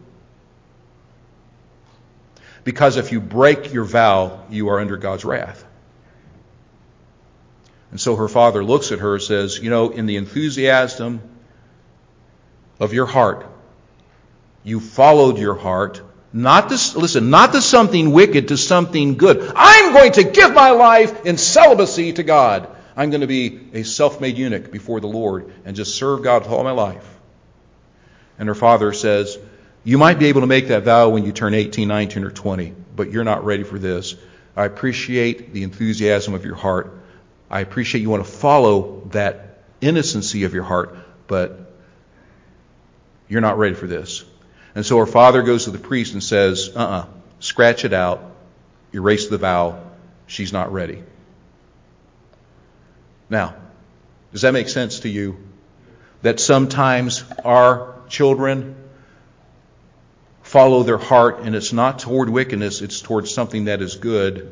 Because if you break your vow, you are under God's wrath. And so her father looks at her and says, you know, in the enthusiasm of your heart, you followed your heart, not to, listen, not to something wicked, to something good. I'm going to give my life in celibacy to God. I'm going to be a self-made eunuch before the Lord and just serve God with all my life. And her father says, you might be able to make that vow when you turn eighteen, nineteen, or twenty, but you're not ready for this. I appreciate the enthusiasm of your heart. I appreciate you want to follow that innocency of your heart, but you're not ready for this. And so her father goes to the priest and says, uh-uh, scratch it out, erase the vow, she's not ready. Now, does that make sense to you? That sometimes our children follow their heart, and it's not toward wickedness, it's towards something that is good.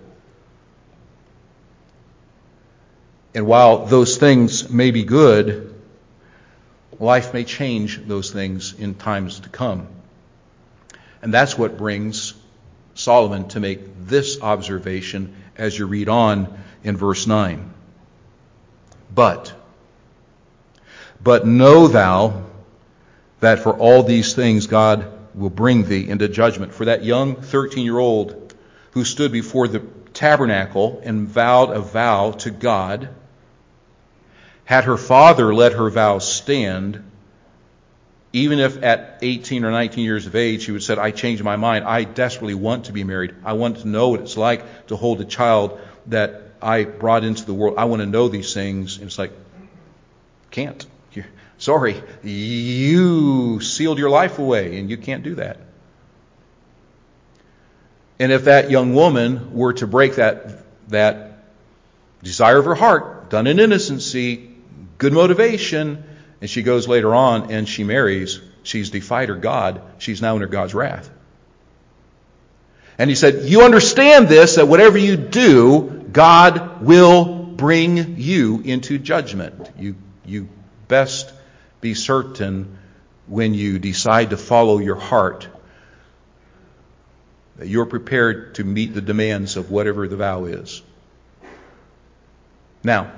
And while those things may be good, life may change those things in times to come. And that's what brings Solomon to make this observation as you read on in verse nine. But, but know thou that for all these things God will bring thee into judgment. For that young thirteen-year-old who stood before the tabernacle and vowed a vow to God, had her father let her vow stand, even if at eighteen or nineteen years of age she would have said, I changed my mind, I desperately want to be married, I want to know what it's like to hold a child that I brought into the world, I want to know these things, and it's like, can't. You're, sorry, you sealed your life away and you can't do that. And if that young woman were to break that, that desire of her heart, done in innocency, good motivation, and she goes later on and she marries, she's defied her God. She's now under God's wrath. And he said, you understand this, that whatever you do, God will bring you into judgment. You, you best be certain when you decide to follow your heart that you're prepared to meet the demands of whatever the vow is. Now,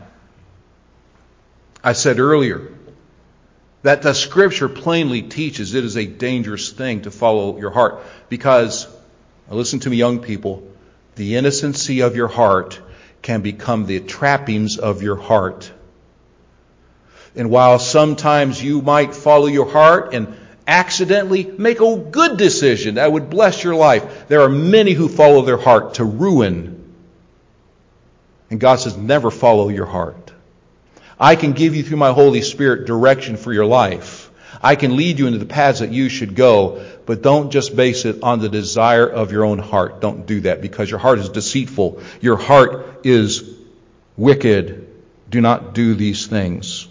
I said earlier that the Scripture plainly teaches it is a dangerous thing to follow your heart because, listen to me, young people, the innocency of your heart can become the trappings of your heart. And while sometimes you might follow your heart and accidentally make a good decision that would bless your life, there are many who follow their heart to ruin. And God says, never follow your heart. I can give you through my Holy Spirit direction for your life. I can lead you into the paths that you should go, but don't just base it on the desire of your own heart. Don't do that because your heart is deceitful. Your heart is wicked. Do not do these things.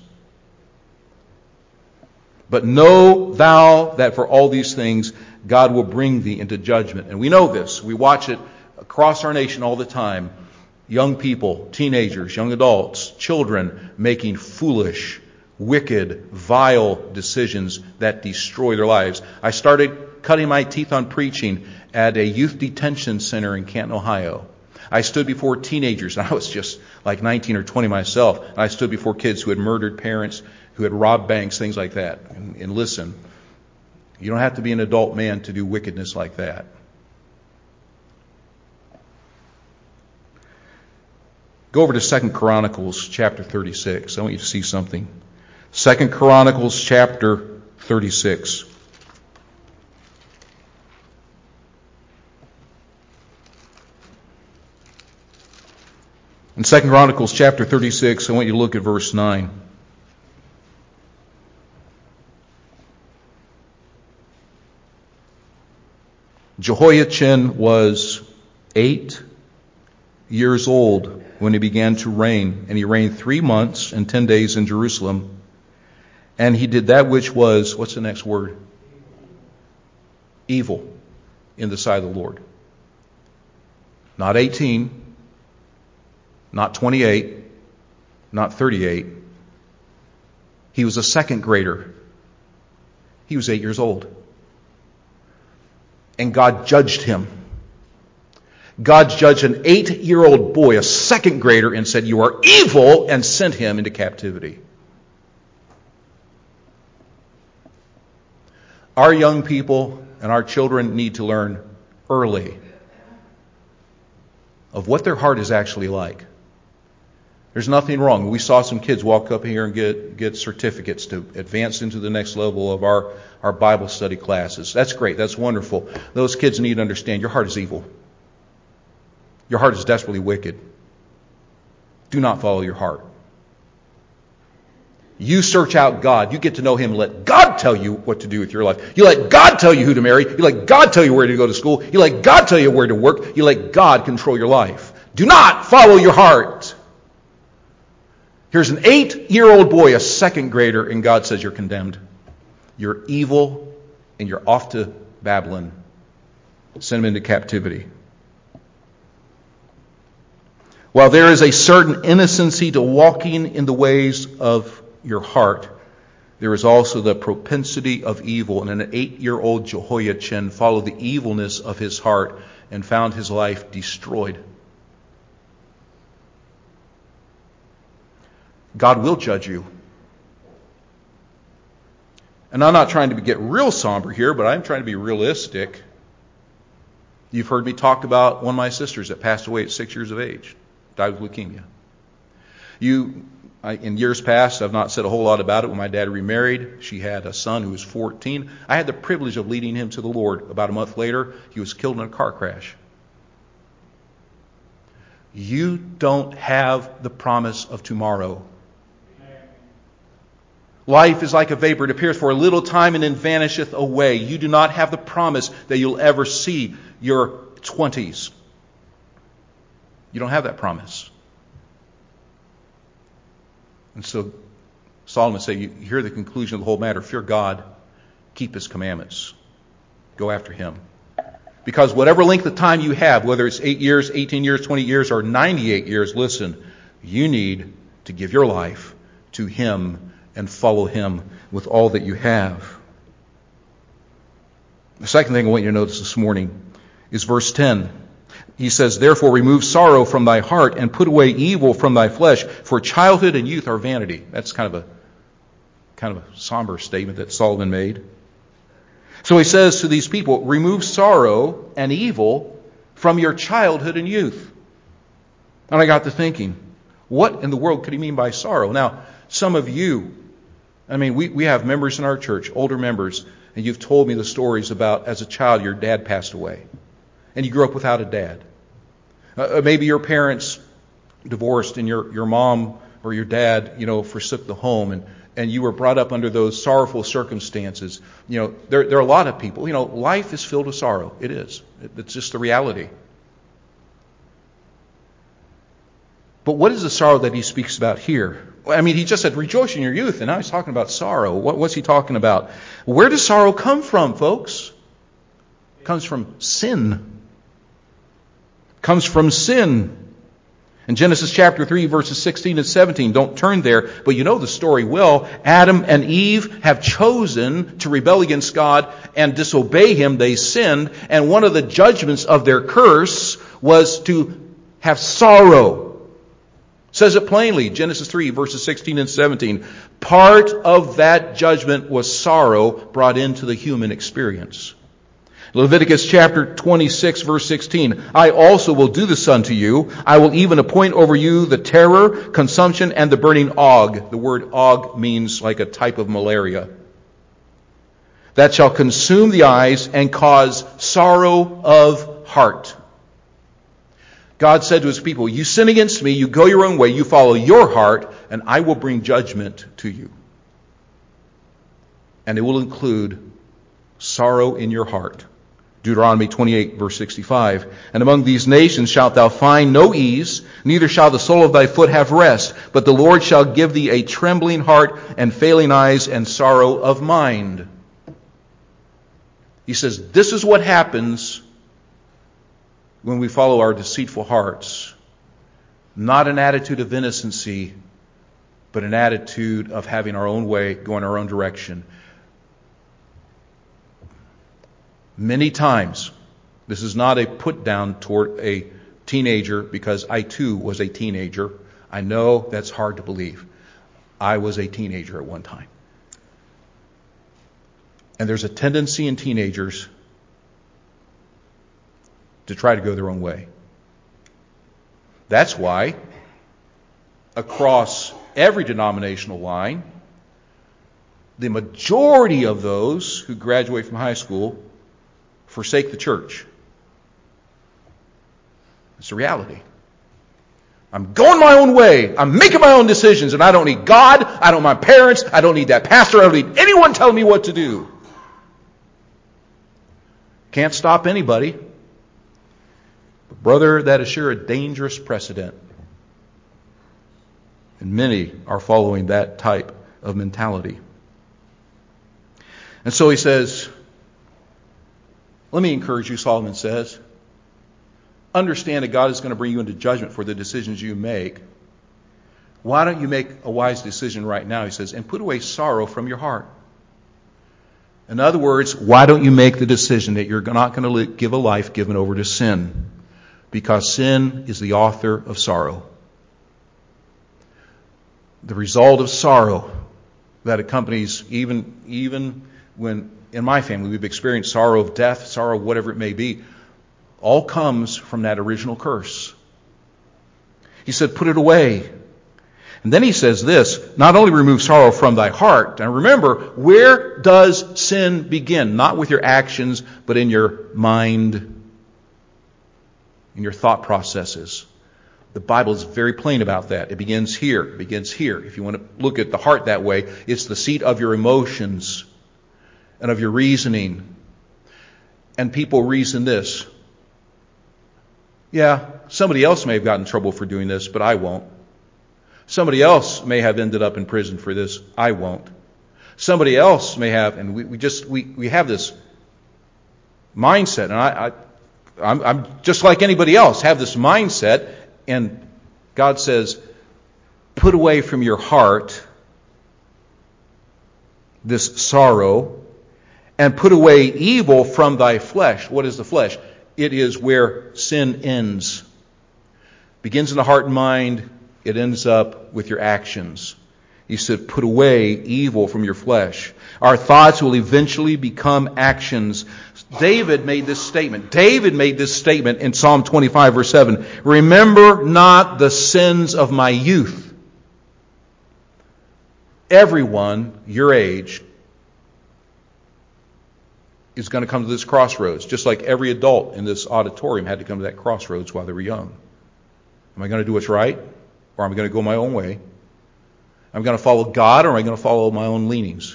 But know thou that for all these things God will bring thee into judgment. And we know this. We watch it across our nation all the time. Young people, teenagers, young adults, children making foolish, wicked, vile decisions that destroy their lives. I started cutting my teeth on preaching at a youth detention center in Canton, Ohio. I stood before teenagers, and I was just like nineteen or twenty myself. And I stood before kids who had murdered parents, who had robbed banks, things like that. And, and listen, you don't have to be an adult man to do wickedness like that. Go over to Second Chronicles chapter thirty-six. I want you to see something. Second Chronicles chapter thirty-six. In Second Chronicles chapter thirty-six, I want you to look at verse nine. Jehoiachin was eight years old when he began to reign, and he reigned three months and ten days in Jerusalem. And he did that which was, what's the next word? Evil in the sight of the Lord. Not eighteen, not twenty-eight, not thirty-eight. He was a second grader. He was eight years old. And God judged him. God judged an eight-year-old boy, a second grader, and said, "You are evil," and sent him into captivity. Our young people and our children need to learn early of what their heart is actually like. There's nothing wrong. We saw some kids walk up here and get, get certificates to advance into the next level of our, our Bible study classes. That's great. That's wonderful. Those kids need to understand your heart is evil. Your heart is desperately wicked. Do not follow your heart. You search out God. You get to know Him and let God tell you what to do with your life. You let God tell you who to marry. You let God tell you where to go to school. You let God tell you where to work. You let God control your life. Do not follow your heart. Here's an eight-year-old boy, a second grader, and God says you're condemned. You're evil, and you're off to Babylon. Send him into captivity. While there is a certain innocency to walking in the ways of your heart, there is also the propensity of evil. And an eight-year-old Jehoiachin followed the evilness of his heart and found his life destroyed. God will judge you. And I'm not trying to get real somber here, but I'm trying to be realistic. You've heard me talk about one of my sisters that passed away at six years of age, died with leukemia. You, I, in years past, I've not said a whole lot about it. When my dad remarried, she had a son who was fourteen. I had the privilege of leading him to the Lord. About a month later, he was killed in a car crash. You don't have the promise of tomorrow. Life is like a vapor. It appears for a little time and then vanisheth away. You do not have the promise that you'll ever see your twenties. You don't have that promise. And so Solomon said, you hear the conclusion of the whole matter. Fear God. Keep His commandments. Go after Him. Because whatever length of time you have, whether it's eight years, eighteen years, twenty years, or ninety-eight years, listen, you need to give your life to Him and follow Him with all that you have. The second thing I want you to notice this morning is verse ten. He says, "Therefore remove sorrow from thy heart and put away evil from thy flesh, for childhood and youth are vanity." That's kind of a kind of a somber statement that Solomon made. So he says to these people, remove sorrow and evil from your childhood and youth. And I got to thinking, what in the world could he mean by sorrow? Now, some of you, I mean, we, we have members in our church, older members, and you've told me the stories about as a child your dad passed away. And you grew up without a dad. Uh, maybe your parents divorced and your, your mom or your dad, you know, forsook the home, and, and you were brought up under those sorrowful circumstances. You know, there, there are a lot of people, you know, life is filled with sorrow. It is. It, it's just the reality. But what is the sorrow that he speaks about here? I mean, he just said, rejoice in your youth, and now he's talking about sorrow. What, what's he talking about? Where does sorrow come from, folks? It comes from sin. It comes from sin. In Genesis chapter three, verses sixteen and seventeen, don't turn there, but you know the story well. Adam and Eve have chosen to rebel against God and disobey Him. They sinned, and one of the judgments of their curse was to have sorrow. Says it plainly, Genesis three, verses sixteen and seventeen. Part of that judgment was sorrow brought into the human experience. Leviticus chapter twenty-six, verse sixteen, I also will do this unto you. I will even appoint over you the terror, consumption, and the burning ague. The word ague means like a type of malaria. That shall consume the eyes and cause sorrow of heart. God said to his people, you sin against me, you go your own way, you follow your heart, and I will bring judgment to you. And it will include sorrow in your heart. Deuteronomy twenty-eight, verse sixty-five. And among these nations shalt thou find no ease, neither shall the sole of thy foot have rest, but the Lord shall give thee a trembling heart and failing eyes and sorrow of mind. He says, this is what happens when we follow our deceitful hearts. Not an attitude of innocency, but an attitude of having our own way, going our own direction. Many times, this is not a put down toward a teenager, because I too was a teenager. I know that's hard to believe. I was a teenager at one time. And there's a tendency in teenagers to try to go their own way. That's why, across every denominational line, the majority of those who graduate from high school forsake the church. It's a reality. I'm going my own way. I'm making my own decisions, and I don't need God. I don't need my parents. I don't need that pastor. I don't need anyone telling me what to do. Can't stop anybody. But brother, that is sure a dangerous precedent. And many are following that type of mentality. And so he says, let me encourage you, Solomon says. Understand that God is going to bring you into judgment for the decisions you make. Why don't you make a wise decision right now, he says, and put away sorrow from your heart. In other words, why don't you make the decision that you're not going to give a life given over to sin? Because sin is the author of sorrow. The result of sorrow that accompanies even, even when in my family we've experienced sorrow of death, sorrow of whatever it may be, all comes from that original curse. He said, put it away. And then he says this, not only remove sorrow from thy heart. And remember, where does sin begin? Not with your actions, but in your mind, in your thought processes. The Bible is very plain about that. It begins here. It begins here. If you want to look at the heart that way, it's the seat of your emotions and of your reasoning. And people reason this. Yeah, somebody else may have gotten in trouble for doing this, but I won't. Somebody else may have ended up in prison for this. I won't. Somebody else may have, and we, we just we, we have this mindset, and I, I I'm, I'm just like anybody else, have this mindset, and God says, put away from your heart this sorrow, and put away evil from thy flesh. What is the flesh? It is where sin ends. Begins in the heart and mind. It ends up with your actions. He said, put away evil from your flesh. Our thoughts will eventually become actions. David made this statement. David made this statement in Psalm twenty-five, verse seven. Remember not the sins of my youth. Everyone your age is going to come to this crossroads, just like every adult in this auditorium had to come to that crossroads while they were young. Am I going to do what's right? Or am I going to go my own way? Am I going to follow God, or am I going to follow my own leanings?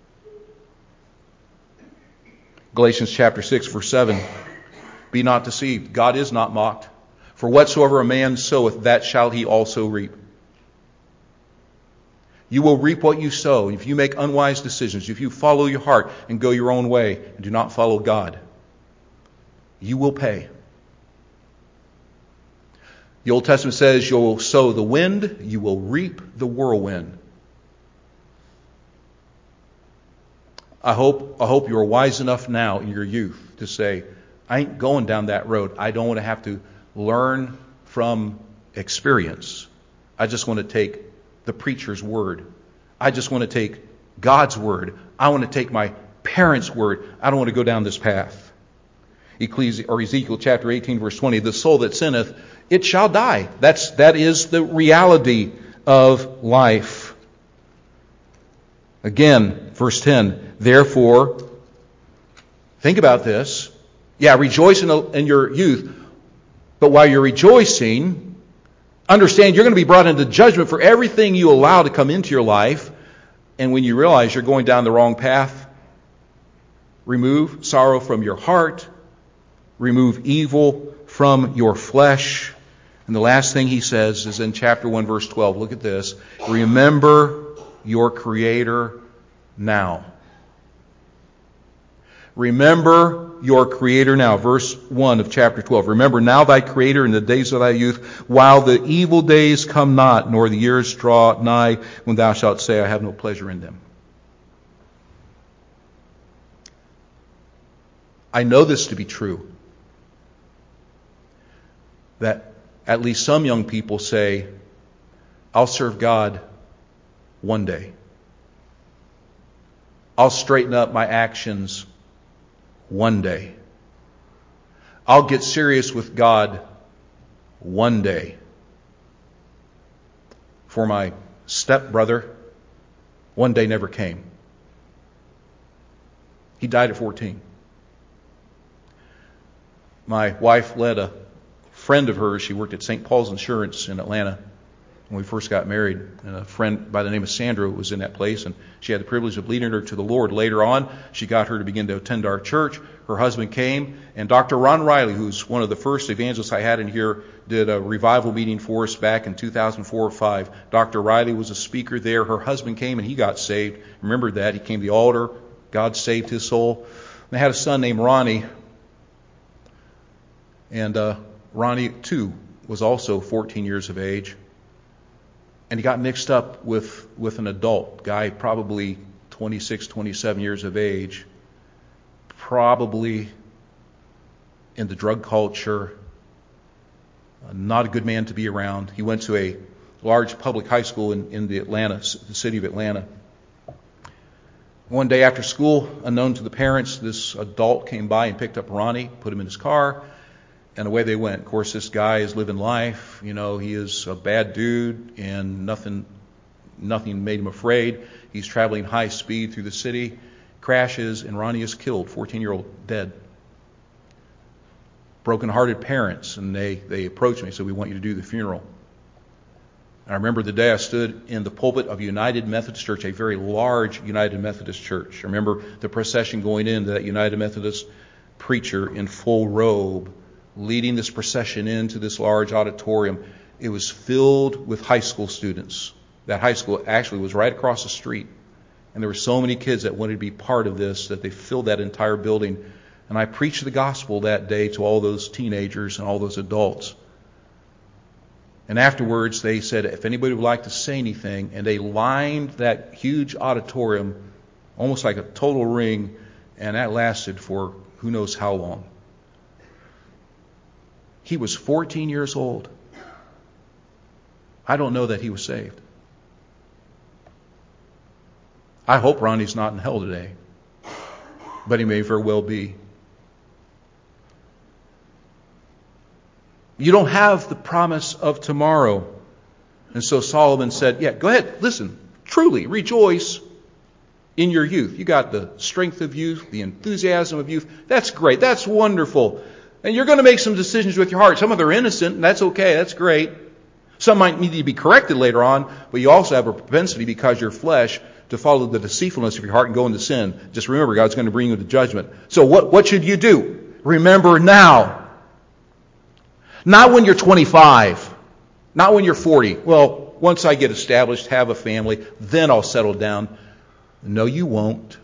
Galatians chapter six, verse seven. Be not deceived. God is not mocked. For whatsoever a man soweth, that shall he also reap. You will reap what you sow. If you make unwise decisions, if you follow your heart and go your own way and do not follow God, you will pay. The Old Testament says you'll sow the wind, you will reap the whirlwind. I hope, I hope you're wise enough now in your youth to say, I ain't going down that road. I don't want to have to learn from experience. I just want to take the preacher's word. I just want to take God's word. I want to take my parents' word. I don't want to go down this path. Ecclesi- or Ezekiel chapter eighteen, verse twenty, the soul that sinneth, it shall die. That's, that is the reality of life. Again, verse ten, therefore, think about this. Yeah, rejoice in, in your youth, but while you're rejoicing, understand you're going to be brought into judgment for everything you allow to come into your life. And when you realize you're going down the wrong path, remove sorrow from your heart, remove evil from your flesh. And the last thing he says is in chapter one, verse twelve. Look at this. Remember your Creator now. Remember your Creator now. Verse one of chapter twelve. Remember now thy Creator in the days of thy youth, while the evil days come not, nor the years draw nigh, when thou shalt say, I have no pleasure in them. I know this to be true. That at least some young people say, I'll serve God one day. I'll straighten up my actions one day. I'll get serious with God one day. For my stepbrother, one day never came. He died at fourteen. My wife led a friend of hers. She worked at Saint Paul's Insurance in Atlanta when we first got married. And a friend by the name of Sandra was in that place, and she had the privilege of leading her to the Lord. Later on, she got her to begin to attend our church. Her husband came, and Doctor Ron Riley, who's one of the first evangelists I had in here, did a revival meeting for us back in two thousand four or five. Doctor Riley was a speaker there. Her husband came, and he got saved. Remember that. He came to the altar. God saved his soul. They had a son named Ronnie. And uh, Ronnie, too, was also fourteen years of age. And he got mixed up with, with an adult guy, probably twenty-six, twenty-seven years of age, probably in the drug culture, uh, not a good man to be around. He went to a large public high school in, in the Atlanta, the city of Atlanta. One day after school, unknown to the parents, this adult came by and picked up Ronnie, put him in his car, and away they went. Of course, this guy is living life. You know, he is a bad dude, and nothing nothing made him afraid. He's traveling high speed through the city, crashes, and Ronnie is killed, fourteen-year-old, dead. Broken-hearted parents, and they, they approached me and said, we want you to do the funeral. And I remember the day I stood in the pulpit of United Methodist Church, a very large United Methodist church. I remember the procession going into that United Methodist preacher in full robe, leading this procession into this large auditorium. It was filled with high school students. That high school actually was right across the street. And there were so many kids that wanted to be part of this that they filled that entire building. And I preached the gospel that day to all those teenagers and all those adults. And afterwards they said, if anybody would like to say anything, and they lined that huge auditorium almost like a total ring, and that lasted for who knows how long. He was fourteen years old. I don't know that he was saved. I hope Ronnie's not in hell today, but he may very well be. You don't have the promise of tomorrow. And so Solomon said, yeah, go ahead, listen, truly rejoice in your youth. You got the strength of youth, the enthusiasm of youth. That's great. That's wonderful. And you're going to make some decisions with your heart. Some of them are innocent, and that's okay. That's great. Some might need to be corrected later on, but you also have a propensity because your flesh to follow the deceitfulness of your heart and go into sin. Just remember, God's going to bring you to judgment. So what, what should you do? Remember now. Not when you're twenty-five. Not when you're forty. Well, once I get established, have a family, then I'll settle down. No, you won't.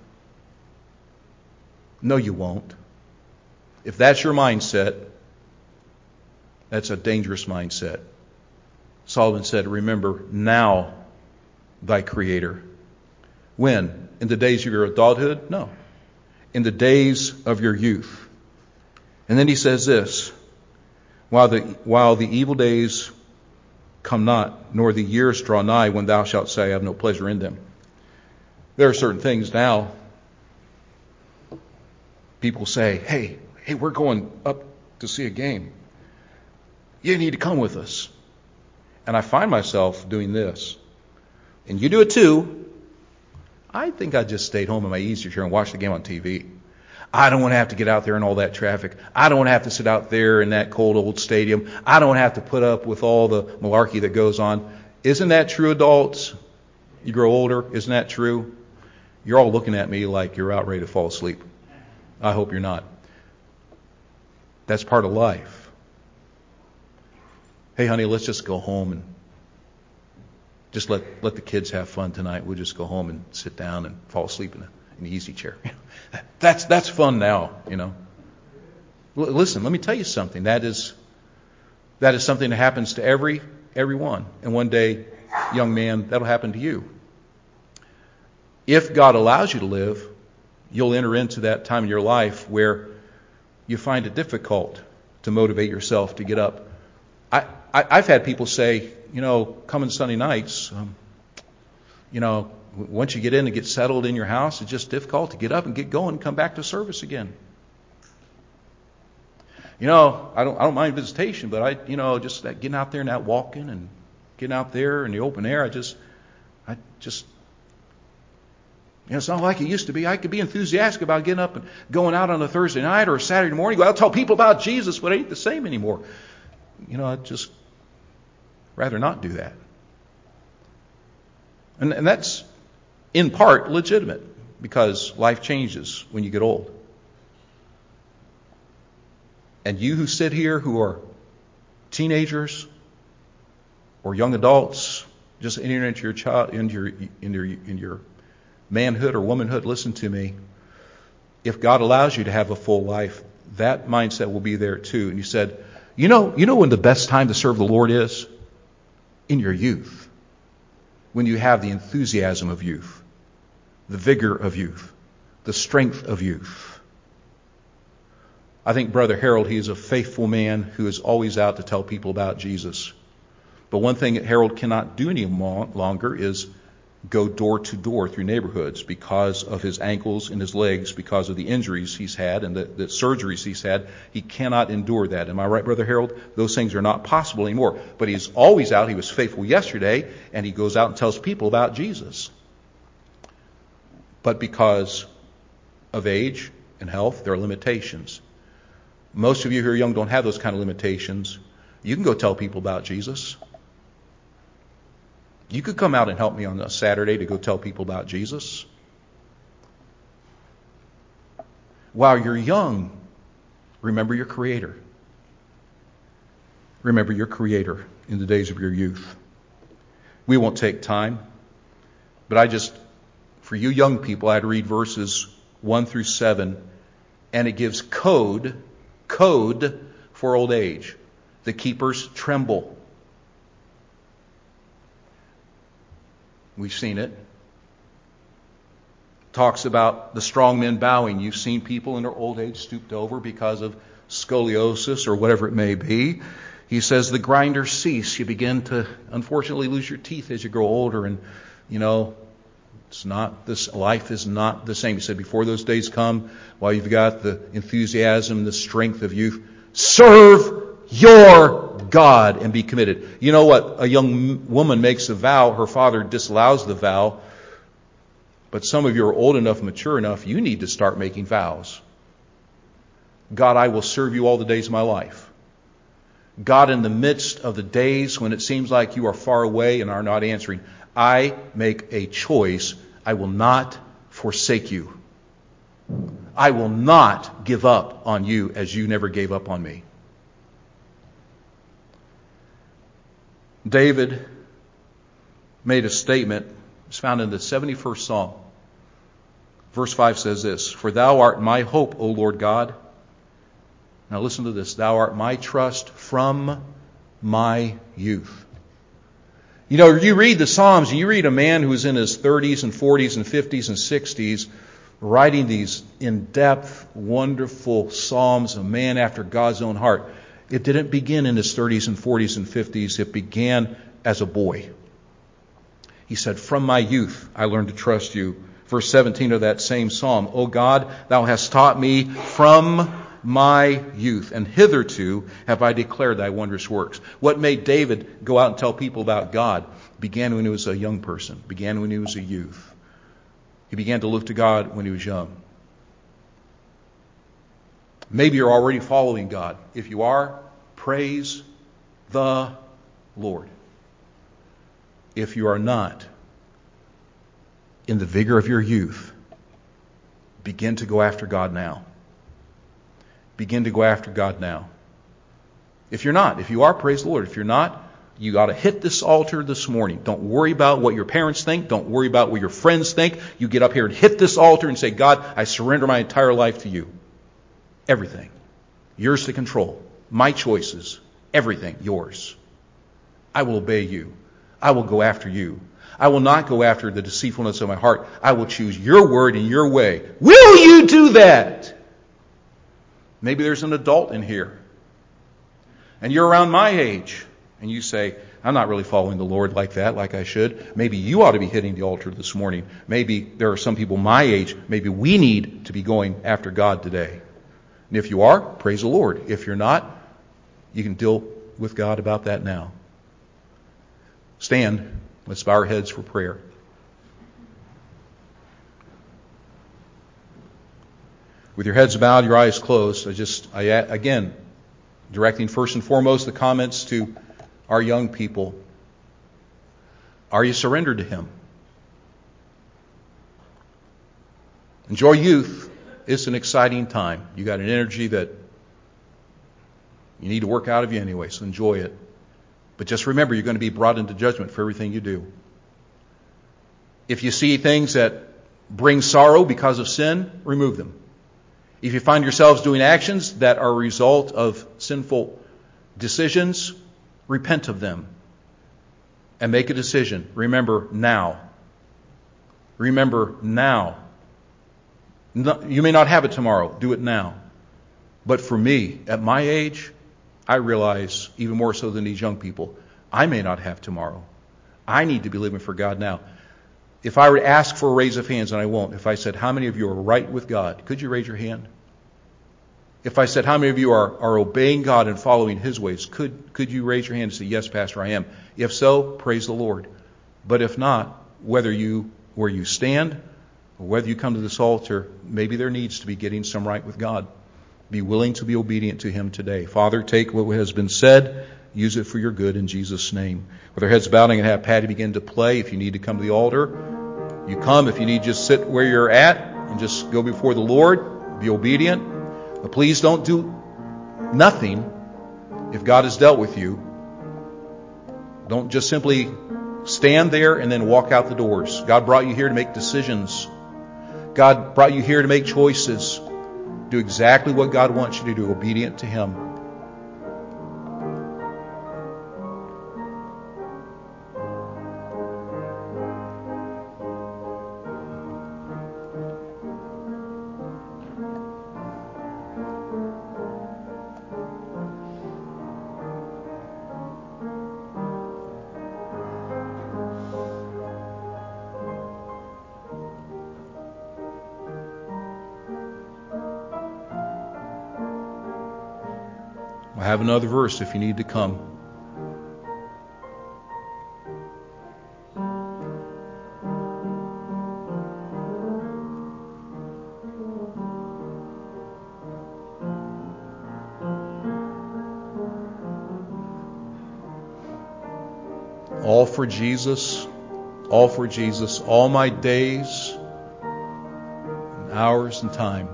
No, you won't. If that's your mindset, that's a dangerous mindset. Solomon said, remember now thy Creator. When? In the days of your adulthood? No. In the days of your youth. And then he says this, while the, while the evil days come not, nor the years draw nigh, when thou shalt say, I have no pleasure in them. There are certain things now, people say, hey, Hey, we're going up to see a game. You need to come with us. And I find myself doing this. And you do it too. I think I just stayed home in my easy chair and watched the game on T V. I don't want to have to get out there in all that traffic. I don't want to have to sit out there in that cold old stadium. I don't want to have to put up with all the malarkey that goes on. Isn't that true, adults? You grow older. Isn't that true? You're all looking at me like you're about ready to fall asleep. I hope you're not. That's part of life. Hey, honey, let's just go home and just let, let the kids have fun tonight. We'll just go home and sit down and fall asleep in a, in the easy chair. That's that's fun now, you know. L- listen, let me tell you something. That is that is something that happens to every everyone. And one day, young man, that'll happen to you. If God allows you to live, you'll enter into that time in your life where you find it difficult to motivate yourself to get up. I, I, I've had people say, you know, coming Sunday nights, um, you know, once you get in and get settled in your house, it's just difficult to get up and get going and come back to service again. You know, I don't I don't mind visitation, but I, you know, just that getting out there and that walking and getting out there in the open air, I just, I just, you know, it's not like it used to be. I could be enthusiastic about getting up and going out on a Thursday night or a Saturday morning. Go out and tell people about Jesus, but it ain't the same anymore. You know, I'd just rather not do that. And, and that's in part legitimate because life changes when you get old. And you who sit here who are teenagers or young adults, just entering into your child, into your, in your, in your manhood or womanhood, listen to me. If God allows you to have a full life, that mindset will be there too. And you said, you know, you know when the best time to serve the Lord is? In your youth. When you have the enthusiasm of youth, the vigor of youth, the strength of youth. I think Brother Harold, he is a faithful man who is always out to tell people about Jesus. But one thing that Harold cannot do any longer is go door to door through neighborhoods because of his ankles and his legs, because of the injuries he's had and the, the surgeries he's had. He cannot endure that. Am I right, Brother Harold? Those things are not possible anymore. But he's always out. He was faithful yesterday, and he goes out and tells people about Jesus. But because of age and health, there are limitations. Most of you who are young don't have those kind of limitations. You can go tell people about Jesus. You could come out and help me on a Saturday to go tell people about Jesus. While you're young, remember your Creator. Remember your Creator in the days of your youth. We won't take time, but I just, for you young people, I'd read verses one through seven, and it gives code, code for old age. The keepers tremble. We've seen it. Talks about the strong men bowing. You've seen people in their old age stooped over because of scoliosis or whatever it may be. He says the grinders cease. You begin to, unfortunately, lose your teeth as you grow older, and you know it's not this. Life is not the same. He said before those days come, while you've got the enthusiasm, the strength of youth, serve your God and be committed. You know what? A young woman makes a vow. Her father disallows the vow. But some of you are old enough, mature enough, you need to start making vows. God, I will serve you all the days of my life. God, in the midst of the days when it seems like you are far away and are not answering, I make a choice. I will not forsake you. I will not give up on you as you never gave up on me. David made a statement. It's found in the seventy-first Psalm. Verse five says this, "For thou art my hope, O Lord God." Now listen to this. "Thou art my trust from my youth." You know, you read the Psalms and you read a man who was in his thirties and forties and fifties and sixties writing these in-depth, wonderful Psalms, a man after God's own heart. It didn't begin in his thirties and forties and fifties. It began as a boy. He said, "From my youth I learned to trust you." Verse seventeen of that same psalm, "O God, thou hast taught me from my youth, and hitherto have I declared thy wondrous works. What made David go out and tell people about God began when he was a young person, began when he was a youth. He began to look to God when he was young. Maybe you're already following God. If you are, praise the Lord. If you are not, in the vigor of your youth, begin to go after God now. Begin to go after God now. If you're not, if you are, praise the Lord. If you're not, you got to hit this altar this morning. Don't worry about what your parents think. Don't worry about what your friends think. You get up here and hit this altar and say, God, I surrender my entire life to you. Everything. Yours to control. My choices. Everything. Yours. I will obey you. I will go after you. I will not go after the deceitfulness of my heart. I will choose your word and your way. Will you do that? Maybe there's an adult in here. And you're around my age. And you say, I'm not really following the Lord like that, like I should. Maybe you ought to be hitting the altar this morning. Maybe there are some people my age. Maybe we need to be going after God today. And if you are, praise the Lord. If you're not, you can deal with God about that now. Stand. Let's bow our heads for prayer. With your heads bowed, your eyes closed, I just, I again, directing first and foremost the comments to our young people. Are you surrendered to Him? Enjoy youth. It's an exciting time. You got an energy that you need to work out of you anyway, so enjoy it. But just remember, you're going to be brought into judgment for everything you do. If you see things that bring sorrow because of sin, remove them. If you find yourselves doing actions that are a result of sinful decisions, repent of them and make a decision. Remember now. Remember now. No, you may not have it tomorrow. Do it now. But for me, at my age, I realize, even more so than these young people, I may not have tomorrow. I need to be living for God now. If I were to ask for a raise of hands, and I won't, if I said, how many of you are right with God? Could you raise your hand? If I said, how many of you are, are obeying God and following His ways? Could, could you raise your hand and say, yes, Pastor, I am? If so, praise the Lord. But if not, whether you, where you stand, or whether you come to this altar, maybe there needs to be getting some right with God. Be willing to be obedient to Him today. Father, take what has been said, use it for your good in Jesus' name. With our heads bowing, and have Patty begin to play. If you need to come to the altar, you come. If you need to just sit where you're at and just go before the Lord, be obedient. But please don't do nothing if God has dealt with you. Don't just simply stand there and then walk out the doors. God brought you here to make decisions. God brought you here to make choices. Do exactly what God wants you to do, obedient to Him. I have another verse if you need to come. All for Jesus, all for Jesus, all my days, and hours and time.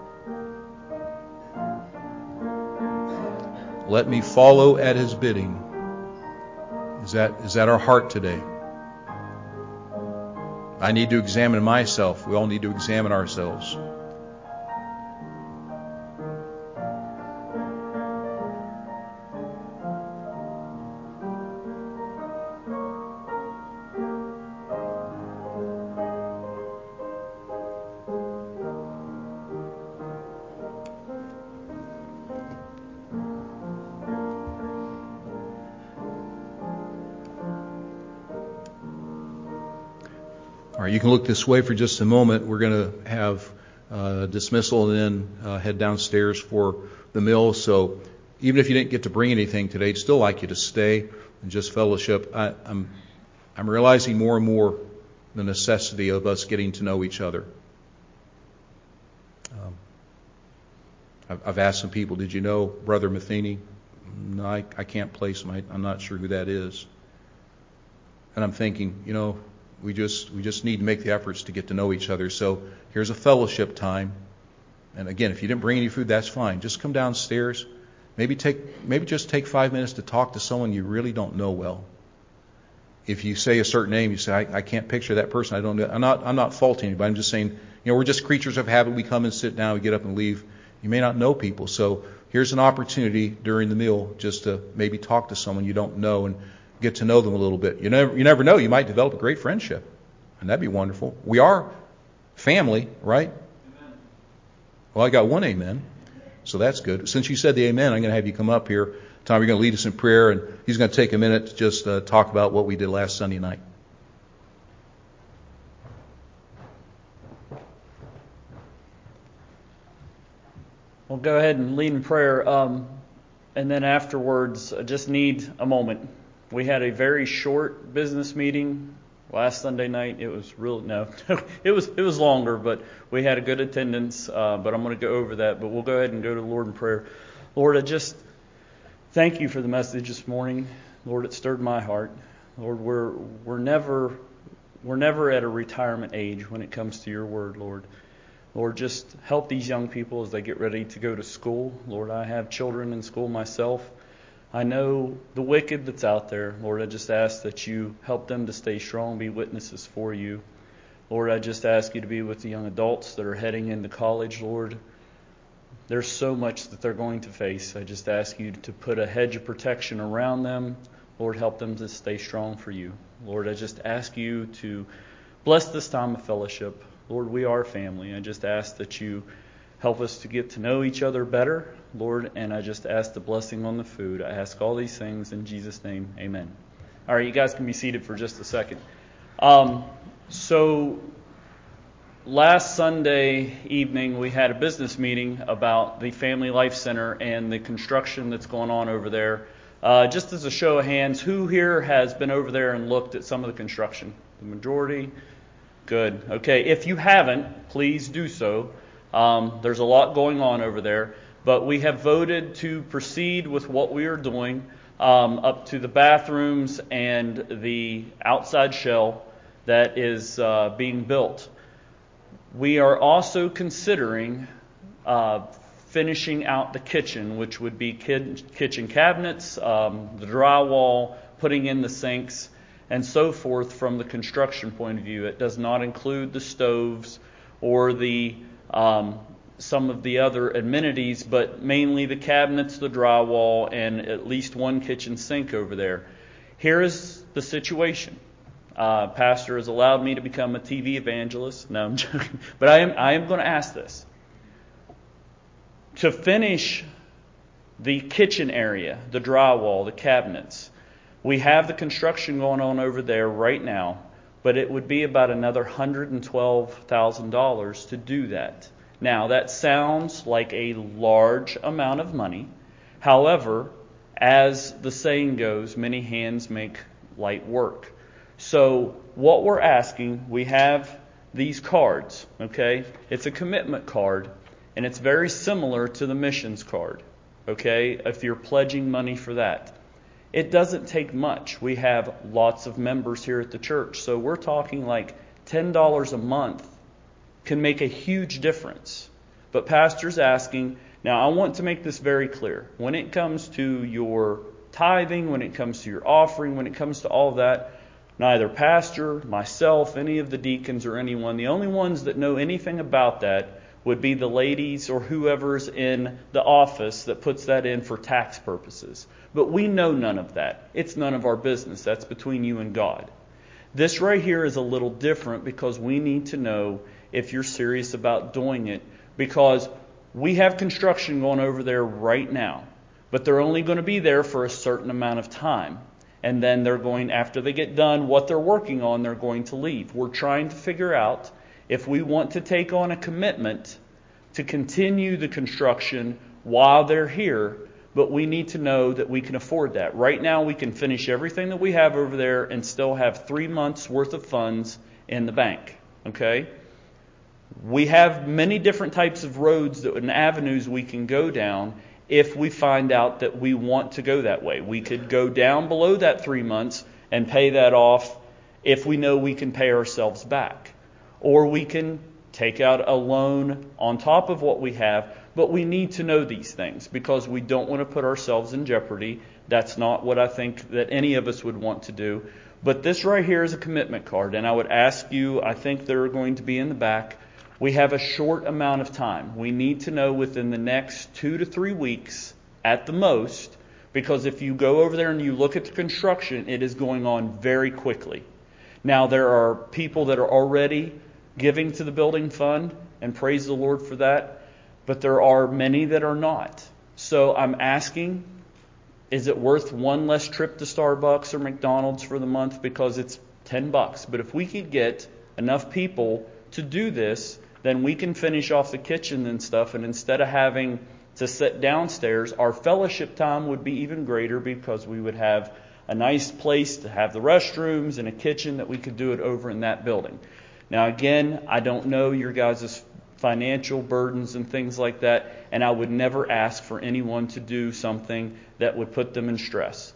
Let me follow at His bidding. Is that, is that our heart today? I need to examine myself. We all need to examine ourselves. All right, you can look this way for just a moment. We're going to have uh, dismissal and then uh, head downstairs for the meal. So even if you didn't get to bring anything today, I'd still like you to stay and just fellowship. I, I'm I'm realizing more and more the necessity of us getting to know each other. Um, I've, I've asked some people, did you know Brother Matheny? No, I, I can't place him. I, I'm not sure who that is. And I'm thinking, you know, we just we just need to make the efforts to get to know each other. So here's a fellowship time. And again, if you didn't bring any food, that's fine. Just come downstairs. Maybe take maybe just take five minutes to talk to someone you really don't know well. If you say a certain name, you say, I, I can't picture that person. I don't know. I'm not I'm not faulting anybody. I'm just saying, you know, we're just creatures of habit. We come and sit down, we get up and leave. You may not know people. So here's an opportunity during the meal just to maybe talk to someone you don't know and get to know them a little bit. You never you never know. You might develop a great friendship. And that'd be wonderful. We are family, right? Amen. Well, I got one amen. So that's good. Since you said the amen, I'm going to have you come up here. Tom, you're going to lead us in prayer, and he's going to take a minute to just uh, talk about what we did last Sunday night. Well, go ahead and lead in prayer. Um, and then afterwards, I just need a moment. We had a very short business meeting last Sunday night. It was real, no, it was it was longer, but we had a good attendance. Uh, but I'm going to go over that. But we'll go ahead and go to the Lord in prayer. Lord, I just thank you for the message this morning. Lord, it stirred my heart. Lord, we're we're never we're never at a retirement age when it comes to your word, Lord. Lord, just help these young people as they get ready to go to school. Lord, I have children in school myself. I know the wicked that's out there. Lord, I just ask that you help them to stay strong, be witnesses for you. Lord, I just ask you to be with the young adults that are heading into college, Lord. There's so much that they're going to face. I just ask you to put a hedge of protection around them. Lord, help them to stay strong for you. Lord, I just ask you to bless this time of fellowship. Lord, we are family. I just ask that you help us to get to know each other better, Lord, and I just ask the blessing on the food. I ask all these things in Jesus' name. Amen. All right, you guys can be seated for just a second. Um, so last Sunday evening, we had a business meeting about the Family Life Center and the construction that's going on over there. Uh, just as a show of hands, who here has been over there and looked at some of the construction? The majority? Good. Okay, if you haven't, please do so. Um, there's a lot going on over there, but we have voted to proceed with what we are doing um, up to the bathrooms and the outside shell that is uh, being built. We are also considering uh, finishing out the kitchen, which would be kid, kitchen cabinets, um, the drywall, putting in the sinks, and so forth from the construction point of view. It does not include the stoves or the um, some of the other amenities, but mainly the cabinets, the drywall, and at least one kitchen sink over there. Here is the situation. Uh, Pastor has allowed me to become a T V evangelist. No, I'm joking. But I am I am going to ask this. To finish the kitchen area, the drywall, the cabinets, we have the construction going on over there right now, but it would be about another one hundred twelve thousand dollars to do that. Now, that sounds like a large amount of money. However, as the saying goes, many hands make light work. So what we're asking, we have these cards, okay? It's a commitment card, and it's very similar to the missions card, okay, if you're pledging money for that. It doesn't take much. We have lots of members here at the church, so we're talking like ten dollars a month can make a huge difference. But Pastor's asking, now I want to make this very clear. When it comes to your tithing, when it comes to your offering, when it comes to all of that, neither Pastor, myself, any of the deacons or anyone, the only ones that know anything about that would be the ladies or whoever's in the office that puts that in for tax purposes. But we know none of that. It's none of our business. That's between you and God. This right here is a little different because we need to know if you're serious about doing it, because we have construction going over there right now, but they're only going to be there for a certain amount of time. And then they're going, after they get done what they're working on, they're going to leave. We're trying to figure out if we want to take on a commitment to continue the construction while they're here, but we need to know that we can afford that. Right now, we can finish everything that we have over there and still have three months worth of funds in the bank. Okay? We have many different types of roads that, and avenues we can go down if we find out that we want to go that way. We could go down below that three months and pay that off if we know we can pay ourselves back. Or we can take out a loan on top of what we have, but we need to know these things because we don't want to put ourselves in jeopardy. That's not what I think that any of us would want to do. But this right here is a commitment card, and I would ask you, I think they're going to be in the back. We have a short amount of time. We need to know within the next two to three weeks at the most, because if you go over there and you look at the construction, it is going on very quickly. Now, there are people that are already giving to the building fund, and praise the Lord for that, but there are many that are not. So I'm asking, is it worth one less trip to Starbucks or McDonald's for the month because it's ten bucks? But if we could get enough people to do this, then we can finish off the kitchen and stuff, and instead of having to sit downstairs, our fellowship time would be even greater because we would have a nice place to have the restrooms and a kitchen that we could do it over in that building. Now again, I don't know your guys' financial burdens and things like that, and I would never ask for anyone to do something that would put them in stress.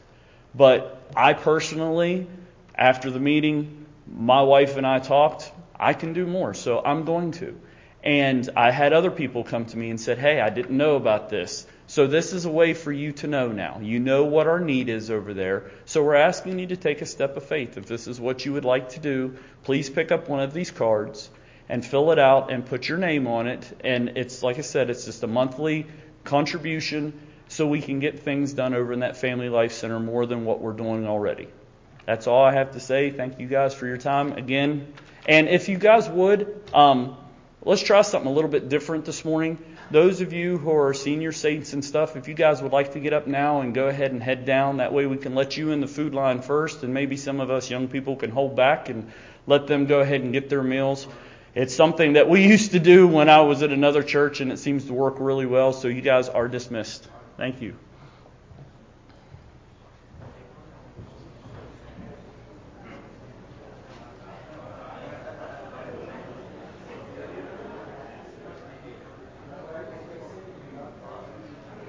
But I personally, after the meeting, my wife and I talked, I can do more, so I'm going to. And I had other people come to me and said, hey, I didn't know about this. So this is a way for you to know now. You know what our need is over there. So we're asking you to take a step of faith. If this is what you would like to do, please pick up one of these cards and fill it out and put your name on it. And it's, like I said, it's just a monthly contribution so we can get things done over in that Family Life Center more than what we're doing already. That's all I have to say. Thank you guys for your time again. And if you guys would, um, let's try something a little bit different this morning. Those of you who are senior saints and stuff, if you guys would like to get up now and go ahead and head down, that way we can let you in the food line first, and maybe some of us young people can hold back and let them go ahead and get their meals. It's something that we used to do when I was at another church, and it seems to work really well, so you guys are dismissed. Thank you.